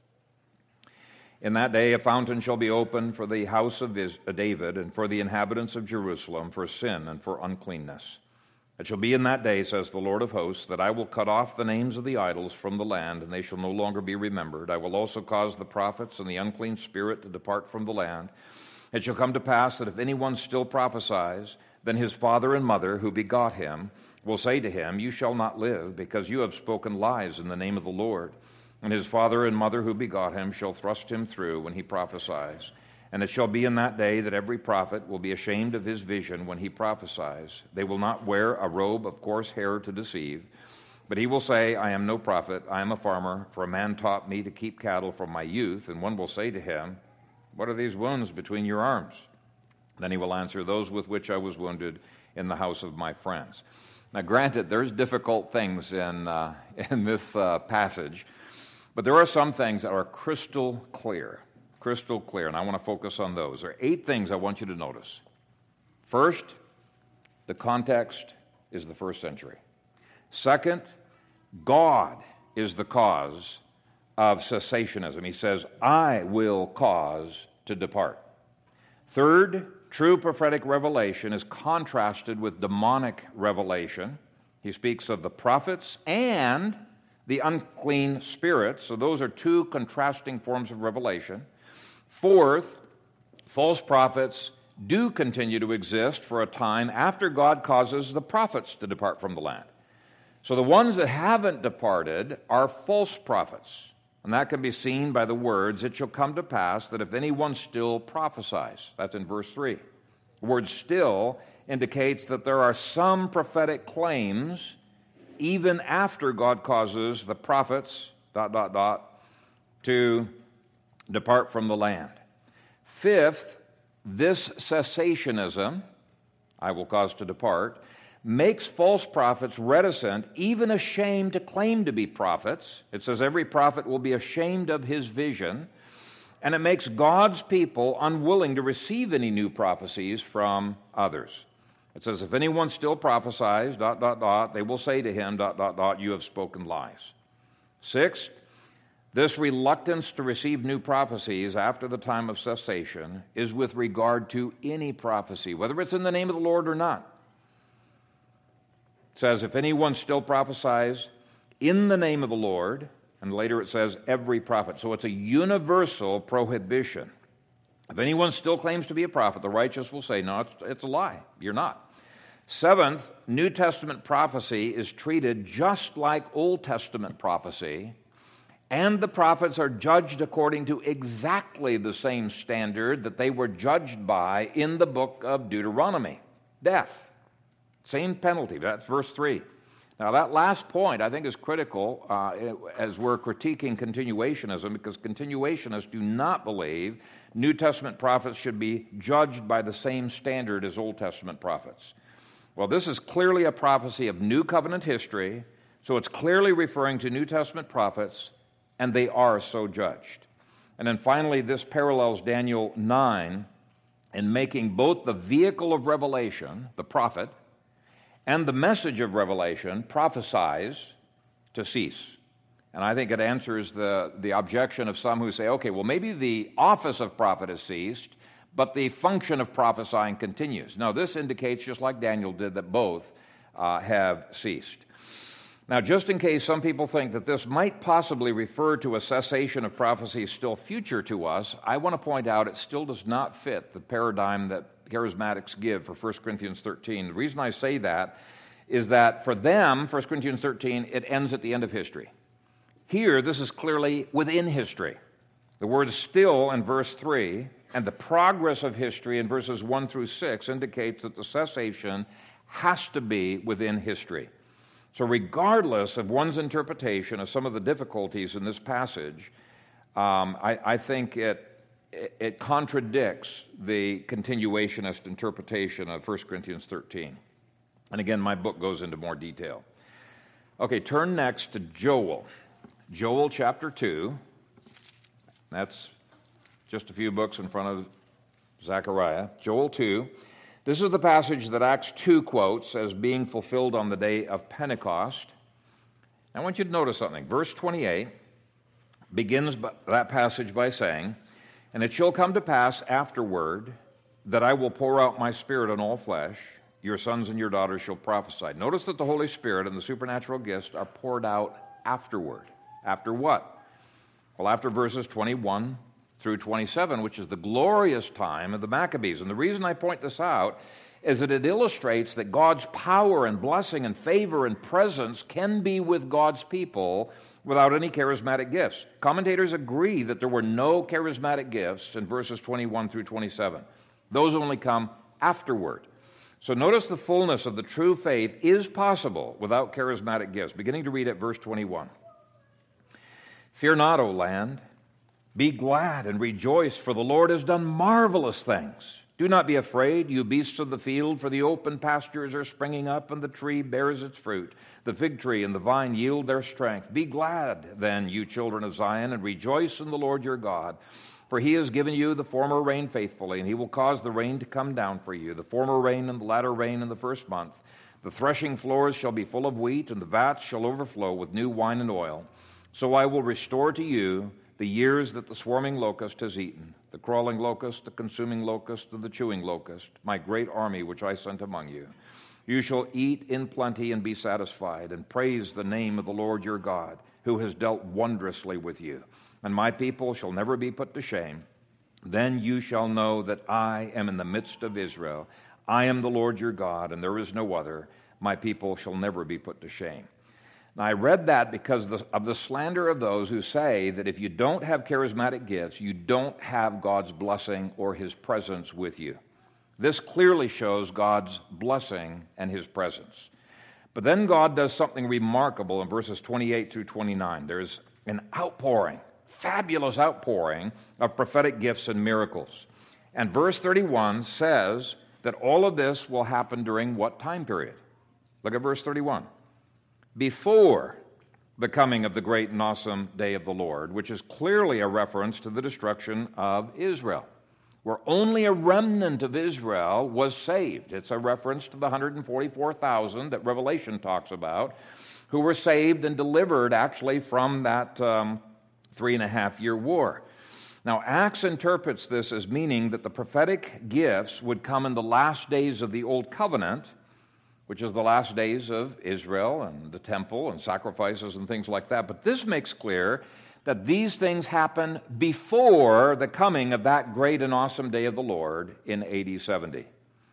In that day a fountain shall be opened for the house of David and for the inhabitants of Jerusalem for sin and for uncleanness. It shall be in that day, says the Lord of hosts, that I will cut off the names of the idols from the land, and they shall no longer be remembered. I will also cause the prophets and the unclean spirit to depart from the land. It shall come to pass that if anyone still prophesies, then his father and mother who begot him will say to him, You shall not live, because you have spoken lies in the name of the Lord. And his father and mother who begot him shall thrust him through when he prophesies. And it shall be in that day that every prophet will be ashamed of his vision when he prophesies. They will not wear a robe of coarse hair to deceive, but he will say, I am no prophet, I am a farmer, for a man taught me to keep cattle from my youth. And one will say to him, What are these wounds between your arms? Then he will answer, Those with which I was wounded in the house of my friends. Now granted, there's difficult things in this passage, but there are some things that are crystal clear, and I want to focus on those. There are 8 things I want you to notice. First, the context is the first century. Second, God is the cause of cessationism. He says, I will cause to depart. Third, true prophetic revelation is contrasted with demonic revelation. He speaks of the prophets and the unclean spirits. So those are 2 contrasting forms of revelation. Fourth, false prophets do continue to exist for a time after God causes the prophets to depart from the land. So the ones that haven't departed are false prophets. And that can be seen by the words, It shall come to pass that if anyone still prophesies. That's in verse 3. The word still indicates that there are some prophetic claims even after God causes the prophets, to depart from the land. Fifth, this cessationism, I will cause to depart, makes false prophets reticent, even ashamed to claim to be prophets. It says every prophet will be ashamed of his vision, and it makes God's people unwilling to receive any new prophecies from others. It says, if anyone still prophesies, they will say to him, you have spoken lies. Sixth, this reluctance to receive new prophecies after the time of cessation is with regard to any prophecy, whether it's in the name of the Lord or not. It says, if anyone still prophesies in the name of the Lord, and later it says every prophet. So it's a universal prohibition. If anyone still claims to be a prophet, the righteous will say, no, it's a lie. You're not. Seventh, New Testament prophecy is treated just like Old Testament prophecy, and the prophets are judged according to exactly the same standard that they were judged by in the book of Deuteronomy. Death. Same penalty. That's verse 3. Now, that last point, I think, is critical as we're critiquing continuationism, because continuationists do not believe New Testament prophets should be judged by the same standard as Old Testament prophets. Well, this is clearly a prophecy of New Covenant history, so it's clearly referring to New Testament prophets, and they are so judged. And then finally, this parallels Daniel 9 in making both the vehicle of revelation, the prophet, and the message of revelation, prophesies, to cease. And I think it answers the objection of some who say, okay, well, maybe the office of prophet has ceased, but the function of prophesying continues. No, this indicates, just like Daniel did, that both have ceased. Now, just in case some people think that this might possibly refer to a cessation of prophecy still future to us, I want to point out it still does not fit the paradigm that charismatics give for 1 Corinthians 13. The reason I say that is that for them, 1 Corinthians 13, it ends at the end of history. Here, this is clearly within history. The word still in verse 3 and the progress of history in verses 1 through 6 indicates that the cessation has to be within history. So regardless of one's interpretation of some of the difficulties in this passage, I think it contradicts the continuationist interpretation of 1 Corinthians 13. And again, my book goes into more detail. Okay, turn next to Joel. Joel chapter 2. That's just a few books in front of Zechariah. Joel 2. This is the passage that Acts 2 quotes as being fulfilled on the day of Pentecost. I want you to notice something. Verse 28 begins that passage by saying, "And it shall come to pass afterward that I will pour out my Spirit on all flesh. Your sons and your daughters shall prophesy." Notice that the Holy Spirit and the supernatural gifts are poured out afterward. After what? Well, after verses 21 through 27, which is the glorious time of the Maccabees. And the reason I point this out is that it illustrates that God's power and blessing and favor and presence can be with God's people without any charismatic gifts. Commentators agree that there were no charismatic gifts in verses 21 through 27. Those only come afterward. So notice the fullness of the true faith is possible without charismatic gifts. Beginning to read at verse 21. "Fear not, O land. Be glad and rejoice, for the Lord has done marvelous things. Do not be afraid, you beasts of the field, for the open pastures are springing up, and the tree bears its fruit. The fig tree and the vine yield their strength. Be glad, then, you children of Zion, and rejoice in the Lord your God. For he has given you the former rain faithfully, and he will cause the rain to come down for you, the former rain and the latter rain in the first month. The threshing floors shall be full of wheat, and the vats shall overflow with new wine and oil. So I will restore to you the years that the swarming locust has eaten, the crawling locust, the consuming locust, and the chewing locust, my great army which I sent among you. You shall eat in plenty and be satisfied, and praise the name of the Lord your God, who has dealt wondrously with you. And my people shall never be put to shame. Then you shall know that I am in the midst of Israel. I am the Lord your God, and there is no other. My people shall never be put to shame." Now, I read that because of the slander of those who say that if you don't have charismatic gifts, you don't have God's blessing or his presence with you. This clearly shows God's blessing and his presence. But then God does something remarkable in verses 28 through 29. There's an outpouring, fabulous outpouring of prophetic gifts and miracles. And verse 31 says that all of this will happen during what time period? Look at verse 31. "Before the coming of the great and awesome day of the Lord," which is clearly a reference to the destruction of Israel, where only a remnant of Israel was saved. It's a reference to the 144,000 that Revelation talks about, who were saved and delivered actually from that 3.5-year war. Now, Acts interprets this as meaning that the prophetic gifts would come in the last days of the Old Covenant, which is the last days of Israel and the temple and sacrifices and things like that. But this makes clear that these things happen before the coming of that great and awesome day of the Lord in AD 70.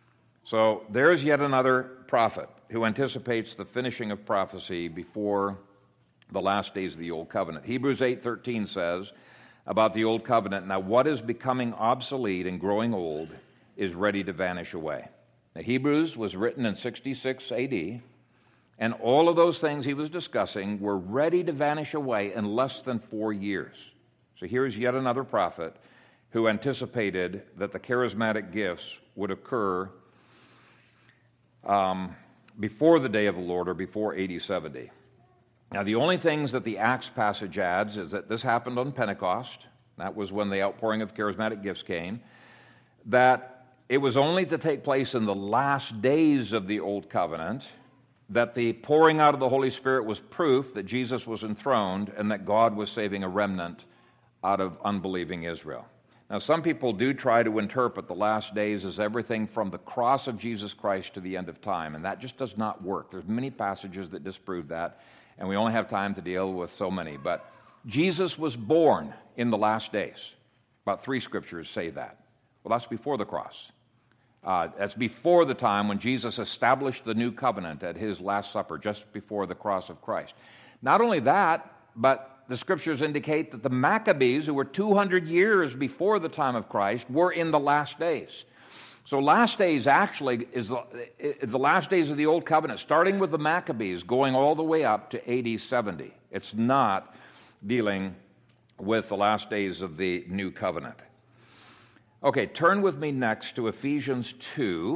So there's yet another prophet who anticipates the finishing of prophecy before the last days of the Old Covenant. Hebrews 8:13 says about the Old Covenant, "Now what is becoming obsolete and growing old is ready to vanish away." Now, Hebrews was written in 66 AD, and all of those things he was discussing were ready to vanish away in less than 4 years. So here's yet another prophet who anticipated that the charismatic gifts would occur before the day of the Lord, or before AD 70. Now, the only things that the Acts passage adds is that this happened on Pentecost. That was when the outpouring of charismatic gifts came. That it was only to take place in the last days of the Old Covenant, that the pouring out of the Holy Spirit was proof that Jesus was enthroned and that God was saving a remnant out of unbelieving Israel. Now, some people do try to interpret the last days as everything from the cross of Jesus Christ to the end of time, and that just does not work. There's many passages that disprove that, and we only have time to deal with so many. But Jesus was born in the last days. About 3 scriptures say that. Well, that's before the cross. That's before the time when Jesus established the new covenant at his Last Supper, just before the cross of Christ. Not only that, but the scriptures indicate that the Maccabees, who were 200 years before the time of Christ, were in the last days. So last days actually is the last days of the Old Covenant, starting with the Maccabees, going all the way up to AD 70. It's not dealing with the last days of the New Covenant. Okay, turn with me next to Ephesians 2.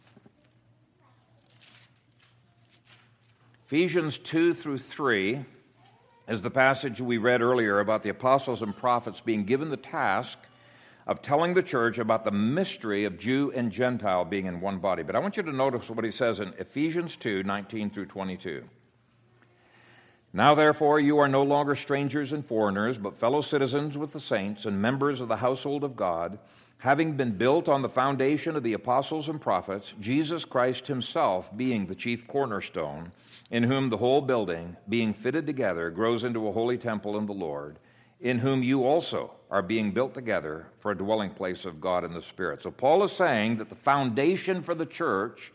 Ephesians 2 through 3 is the passage we read earlier about the apostles and prophets being given the task of telling the church about the mystery of Jew and Gentile being in one body. But I want you to notice what he says in Ephesians 2, 19 through 22. Now, therefore, you are no longer strangers and foreigners, but fellow citizens with the saints and members of the household of God, having been built on the foundation of the apostles and prophets, Jesus Christ himself being the chief cornerstone, in whom the whole building, being fitted together, grows into a holy temple in the Lord, in whom you also are being built together for a dwelling place of God in the Spirit. So Paul is saying that the foundation for the church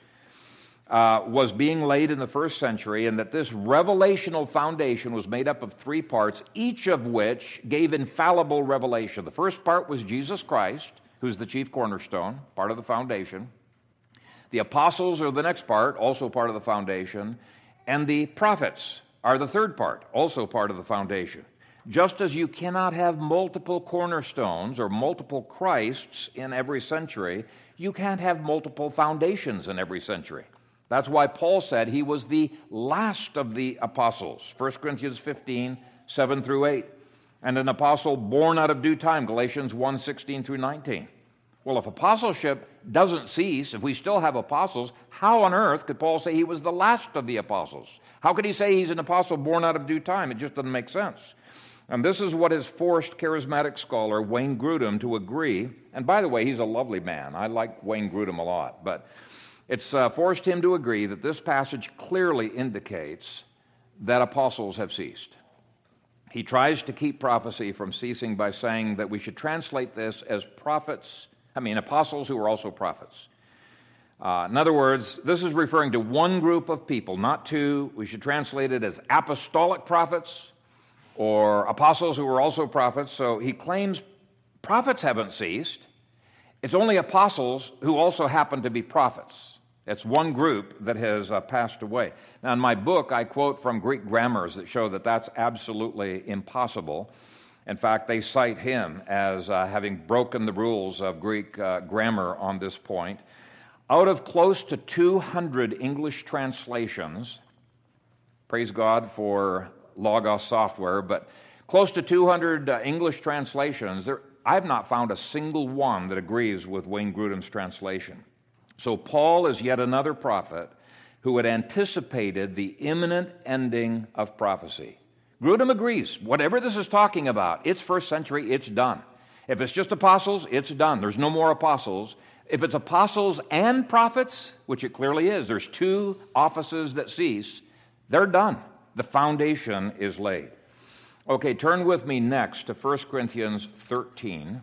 was being laid in the first century, and that this revelational foundation was made up of 3 parts, each of which gave infallible revelation. The first part was Jesus Christ, who's the chief cornerstone, part of the foundation. The apostles are the next part, also part of the foundation. And the prophets are the third part, also part of the foundation. Just as you cannot have multiple cornerstones or multiple Christs in every century, you can't have multiple foundations in every century. That's why Paul said he was the last of the apostles, 1 Corinthians 15, 7 through 8. And an apostle born out of due time, Galatians 1, 16 through 19. Well, if apostleship doesn't cease, if we still have apostles, how on earth could Paul say he was the last of the apostles? How could he say he's an apostle born out of due time? It just doesn't make sense. And this is what has forced charismatic scholar Wayne Grudem to agree. And by the way, he's a lovely man. I like Wayne Grudem a lot. But it's forced him to agree that this passage clearly indicates that apostles have ceased. He tries to keep prophecy from ceasing by saying that we should translate this as apostles who are also prophets. In other words, this is referring to one group of people, not two. We should translate it as apostolic prophets or apostles who are also prophets. So he claims prophets haven't ceased. It's only apostles who also happen to be prophets. It's one group that has passed away. Now, in my book, I quote from Greek grammars that show that that's absolutely impossible. In fact, they cite him as having broken the rules of Greek grammar on this point. Out of close to 200 English translations, praise God for Logos software, but close to 200 English translations, I've not found a single one that agrees with Wayne Grudem's translation. So Paul is yet another prophet who had anticipated the imminent ending of prophecy. Grudem agrees. Whatever this is talking about, it's first century, it's done. If it's just apostles, it's done. There's no more apostles. If it's apostles and prophets, which it clearly is, there's 2 offices that cease, they're done. The foundation is laid. Okay, turn with me next to 1 Corinthians 13.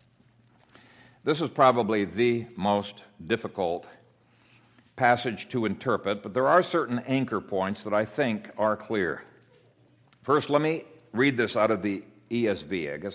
This is probably the most difficult passage to interpret, but there are certain anchor points that I think are clear. First, let me read this out of the ESV. I guess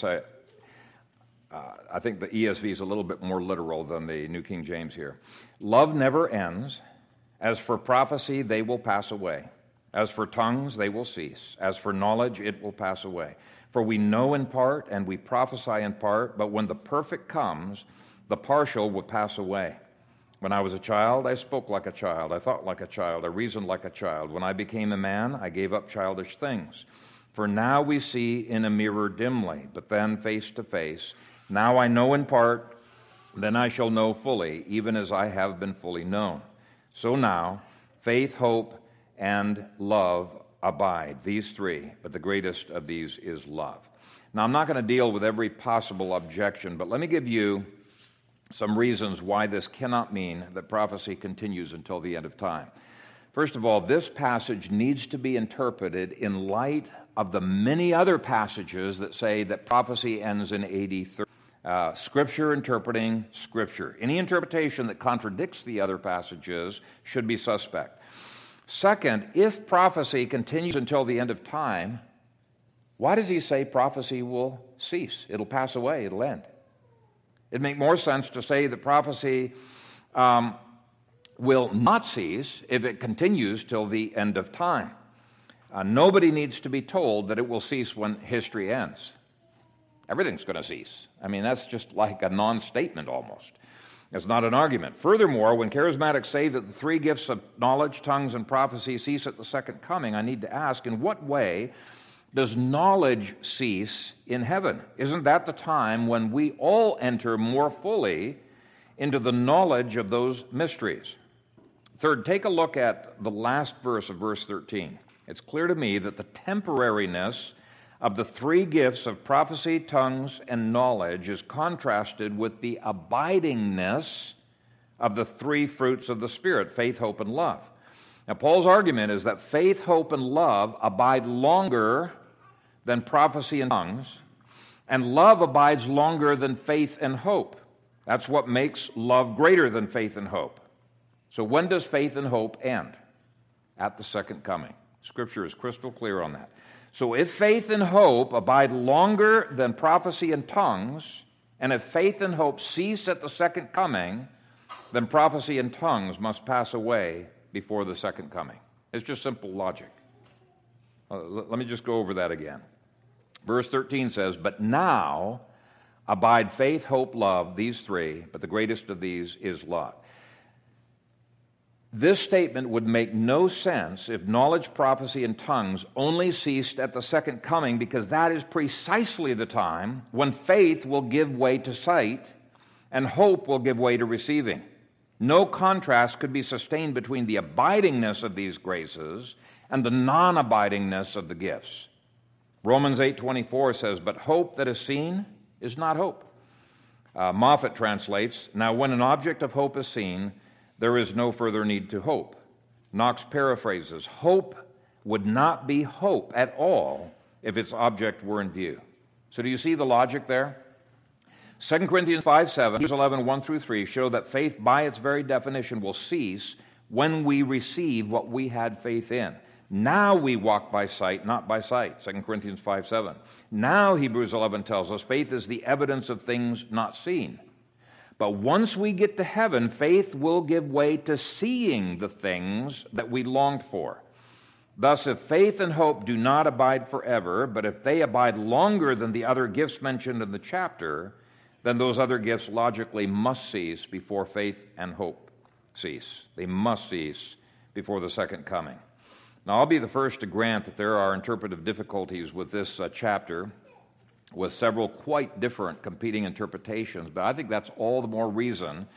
I think the ESV is a little bit more literal than the New King James here. Love never ends. As for prophecy, they will pass away. As for tongues, they will cease. As for knowledge, it will pass away. For we know in part and we prophesy in part, but when the perfect comes, the partial will pass away. When I was a child, I spoke like a child. I thought like a child. I reasoned like a child. When I became a man, I gave up childish things. For now we see in a mirror dimly, but then face to face. Now I know in part, then I shall know fully, even as I have been fully known. So now, faith, hope, and love abide, these three, but the greatest of these is love. Now, I'm not going to deal with every possible objection, but let me give you some reasons why this cannot mean that prophecy continues until the end of time. First of all, this passage needs to be interpreted in light of the many other passages that say that prophecy ends in AD 30. Scripture interpreting Scripture. Any interpretation that contradicts the other passages should be suspect. Second, if prophecy continues until the end of time, why does he say prophecy will cease? It'll pass away, it'll end. It'd make more sense to say that prophecy will not cease if it continues till the end of time. Nobody needs to be told that it will cease when history ends. Everything's going to cease. I mean, that's just like a non-statement almost. It's not an argument. Furthermore, when charismatics say that the three gifts of knowledge, tongues, and prophecy cease at the second coming, I need to ask, in what way does knowledge cease in heaven? Isn't that the time when we all enter more fully into the knowledge of those mysteries? Third, take a look at the last verse of verse 13. It's clear to me that the temporariness of the three gifts of prophecy, tongues, and knowledge is contrasted with the abidingness of the three fruits of the Spirit, faith, hope, and love. Now, Paul's argument is that faith, hope, and love abide longer than prophecy and tongues, and love abides longer than faith and hope. That's what makes love greater than faith and hope. So when does faith and hope end? At the second coming. Scripture is crystal clear on that. So if faith and hope abide longer than prophecy and tongues, and if faith and hope cease at the second coming, then prophecy and tongues must pass away before the second coming. It's just simple logic. Let me just go over that again. Verse 13 says, "But now abide faith, hope, love, these three, but the greatest of these is love." This statement would make no sense if knowledge, prophecy, and tongues only ceased at the second coming, because that is precisely the time when faith will give way to sight and hope will give way to receiving. No contrast could be sustained between the abidingness of these graces and the non-abidingness of the gifts. Romans 8:24 says, "But hope that is seen is not hope." Moffat translates, "Now when an object of hope is seen, there is no further need to hope." Knox paraphrases, "Hope would not be hope at all if its object were in view." So do you see the logic there? 2 Corinthians 5:7, Hebrews 11, 1 through 3 show that faith by its very definition will cease when we receive what we had faith in. Now we walk by sight, not by sight, 2 Corinthians 5:7. Now, Hebrews 11 tells us, faith is the evidence of things not seen. But once we get to heaven, faith will give way to seeing the things that we longed for. Thus, if faith and hope do not abide forever, but if they abide longer than the other gifts mentioned in the chapter, then those other gifts logically must cease before faith and hope cease. They must cease before the second coming. Now, I'll be the first to grant that there are interpretive difficulties with this chapter, with several quite different competing interpretations, but I think that's all the more reason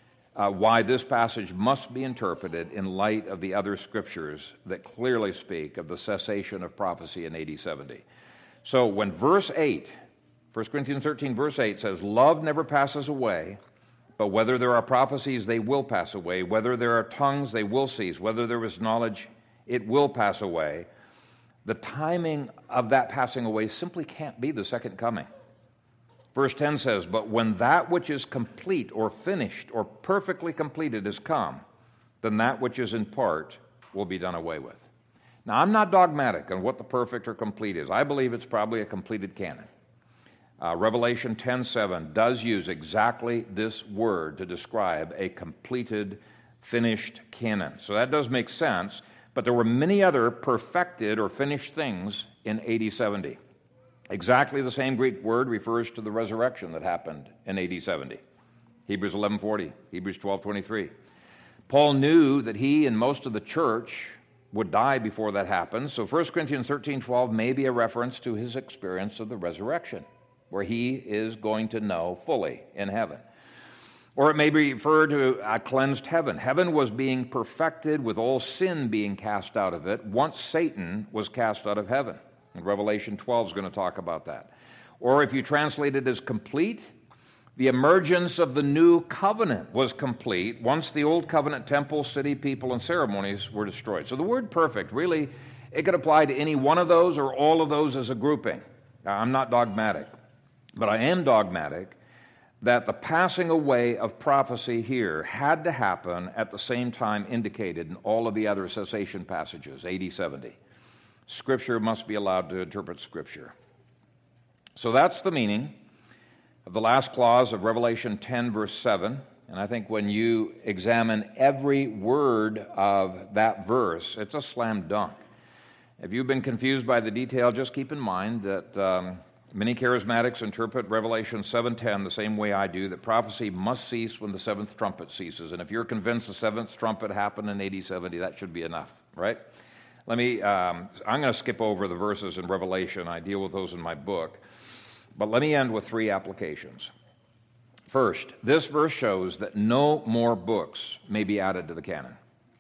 why this passage must be interpreted in light of the other scriptures that clearly speak of the cessation of prophecy in AD 70. So when verse 8, 1 Corinthians 13, verse 8 says, "Love never passes away, but whether there are prophecies, they will pass away. Whether there are tongues, they will cease. Whether there is knowledge, it will pass away." The timing of that passing away simply can't be the second coming. Verse 10 says, "But when that which is complete or finished or perfectly completed is come, then that which is in part will be done away with." Now, I'm not dogmatic on what the perfect or complete is. I believe it's probably a completed canon. Revelation 10:7 does use exactly this word to describe a completed, finished canon. So that does make sense. But there were many other perfected or finished things in AD 70. Exactly the same Greek word refers to the resurrection that happened in AD 70. Hebrews 11:40, Hebrews 12:23. Paul knew that he and most of the church would die before that happened, so 1 Corinthians 13:12 may be a reference to his experience of the resurrection, where he is going to know fully in heaven. Or it may be referred to a cleansed heaven. Heaven was being perfected with all sin being cast out of it once Satan was cast out of heaven. And Revelation 12 is going to talk about that. Or if you translate it as complete, the emergence of the new covenant was complete once the old covenant temple, city, people, and ceremonies were destroyed. So the word perfect, really, it could apply to any one of those or all of those as a grouping. Now, I'm not dogmatic, but I am dogmatic that the passing away of prophecy here had to happen at the same time indicated in all of the other cessation passages, 80, 70. Scripture must be allowed to interpret Scripture. So that's the meaning of the last clause of Revelation 10, verse 7. And I think when you examine every word of that verse, it's a slam dunk. If you've been confused by the detail, just keep in mind that many charismatics interpret Revelation 7:10 the same way I do, that prophecy must cease when the seventh trumpet ceases. And if you're convinced the seventh trumpet happened in 80-70, that should be enough, right? I'm going to skip over the verses in Revelation. I deal with those in my book. But let me end with three applications. First, this verse shows that no more books may be added to the canon.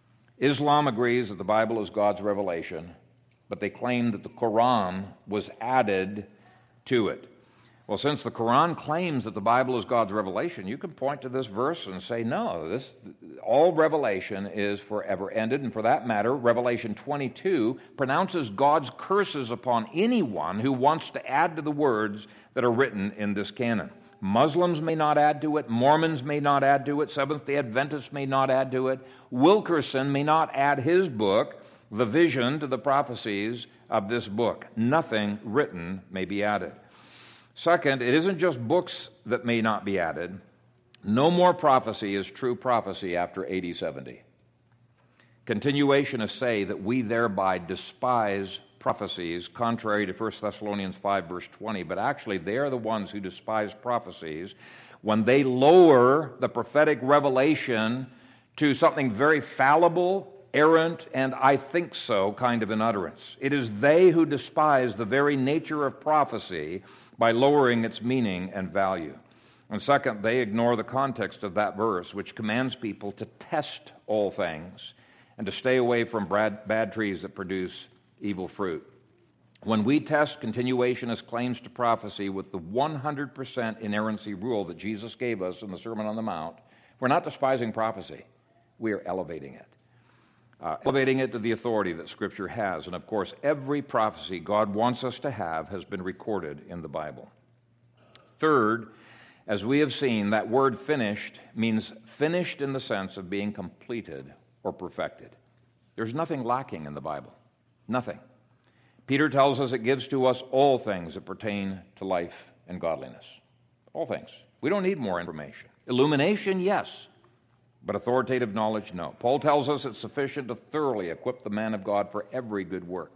Islam agrees that the Bible is God's revelation, but they claim that the Quran was added to it. Well, since the Quran claims that the Bible is God's revelation, you can point to this verse and say, no, all revelation is forever ended. And for that matter, Revelation 22 pronounces God's curses upon anyone who wants to add to the words that are written in this canon. Muslims may not add to it. Mormons may not add to it. Seventh-day Adventists may not add to it. Wilkerson may not add his book, The Vision, to the prophecies of this book. Nothing written may be added. Second, it isn't just books that may not be added. No more prophecy is true prophecy after 80-70. Continuationists say that we thereby despise prophecies, contrary to 1 Thessalonians 5, verse 20, but actually they are the ones who despise prophecies when they lower the prophetic revelation to something very fallible, errant, and I think so kind of an utterance. It is they who despise the very nature of prophecy by lowering its meaning and value. And second, they ignore the context of that verse, which commands people to test all things and to stay away from bad trees that produce evil fruit. When we test continuationist claims to prophecy with the 100% inerrancy rule that Jesus gave us in the Sermon on the Mount, we're not despising prophecy. We are elevating it. Elevating it to the authority that Scripture has. And of course, every prophecy God wants us to have has been recorded in the Bible. Third, as we have seen, that word finished means finished in the sense of being completed or perfected. There's nothing lacking in the Bible. Nothing. Peter tells us it gives to us all things that pertain to life and godliness. All things. We don't need more information. Illumination, yes. But authoritative knowledge, no. Paul tells us it's sufficient to thoroughly equip the man of God for every good work.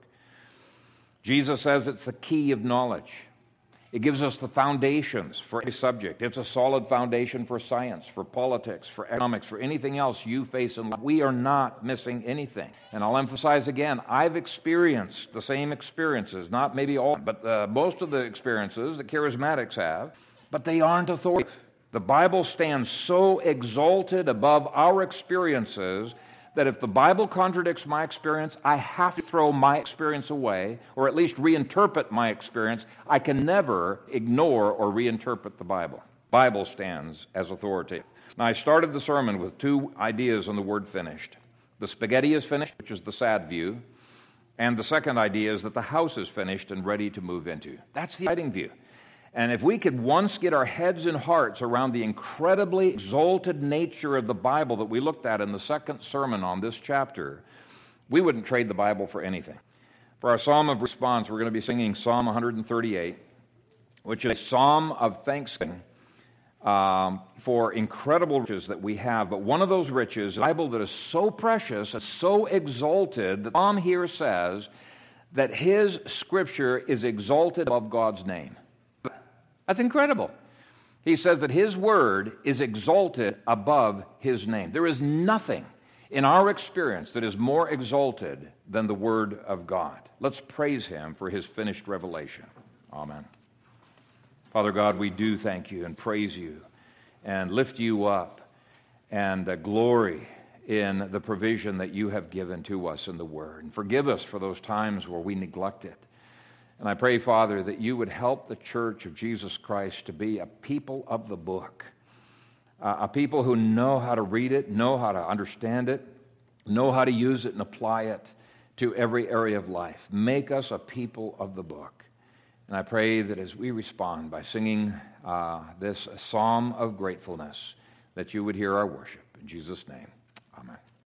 Jesus says it's the key of knowledge. It gives us the foundations for a subject. It's a solid foundation for science, for politics, for economics, for anything else you face in life. We are not missing anything. And I'll emphasize again, I've experienced the same experiences, not maybe all, but most of the experiences that charismatics have, but they aren't authoritative. The Bible stands so exalted above our experiences that if the Bible contradicts my experience, I have to throw my experience away, or at least reinterpret my experience. I can never ignore or reinterpret the Bible. The Bible stands as authoritative. Now, I started the sermon with two ideas on the word finished. The spaghetti is finished, which is the sad view, and the second idea is that the house is finished and ready to move into. That's the exciting view. And if we could once get our heads and hearts around the incredibly exalted nature of the Bible that we looked at in the second sermon on this chapter, we wouldn't trade the Bible for anything. For our psalm of response, we're going to be singing Psalm 138, which is a psalm of thanksgiving for incredible riches that we have. But one of those riches, a Bible that is so precious and so exalted, the psalm here says that his Scripture is exalted above God's name. That's incredible. He says that His Word is exalted above His name. There is nothing in our experience that is more exalted than the Word of God. Let's praise Him for His finished revelation. Amen. Father God, we do thank You and praise You and lift You up and glory in the provision that You have given to us in the Word. And forgive us for those times where we neglect it. And I pray, Father, that You would help the Church of Jesus Christ to be a people of the book, a people who know how to read it, know how to understand it, know how to use it and apply it to every area of life. Make us a people of the book. And I pray that as we respond by singing this psalm of gratefulness, that You would hear our worship. In Jesus' name, amen.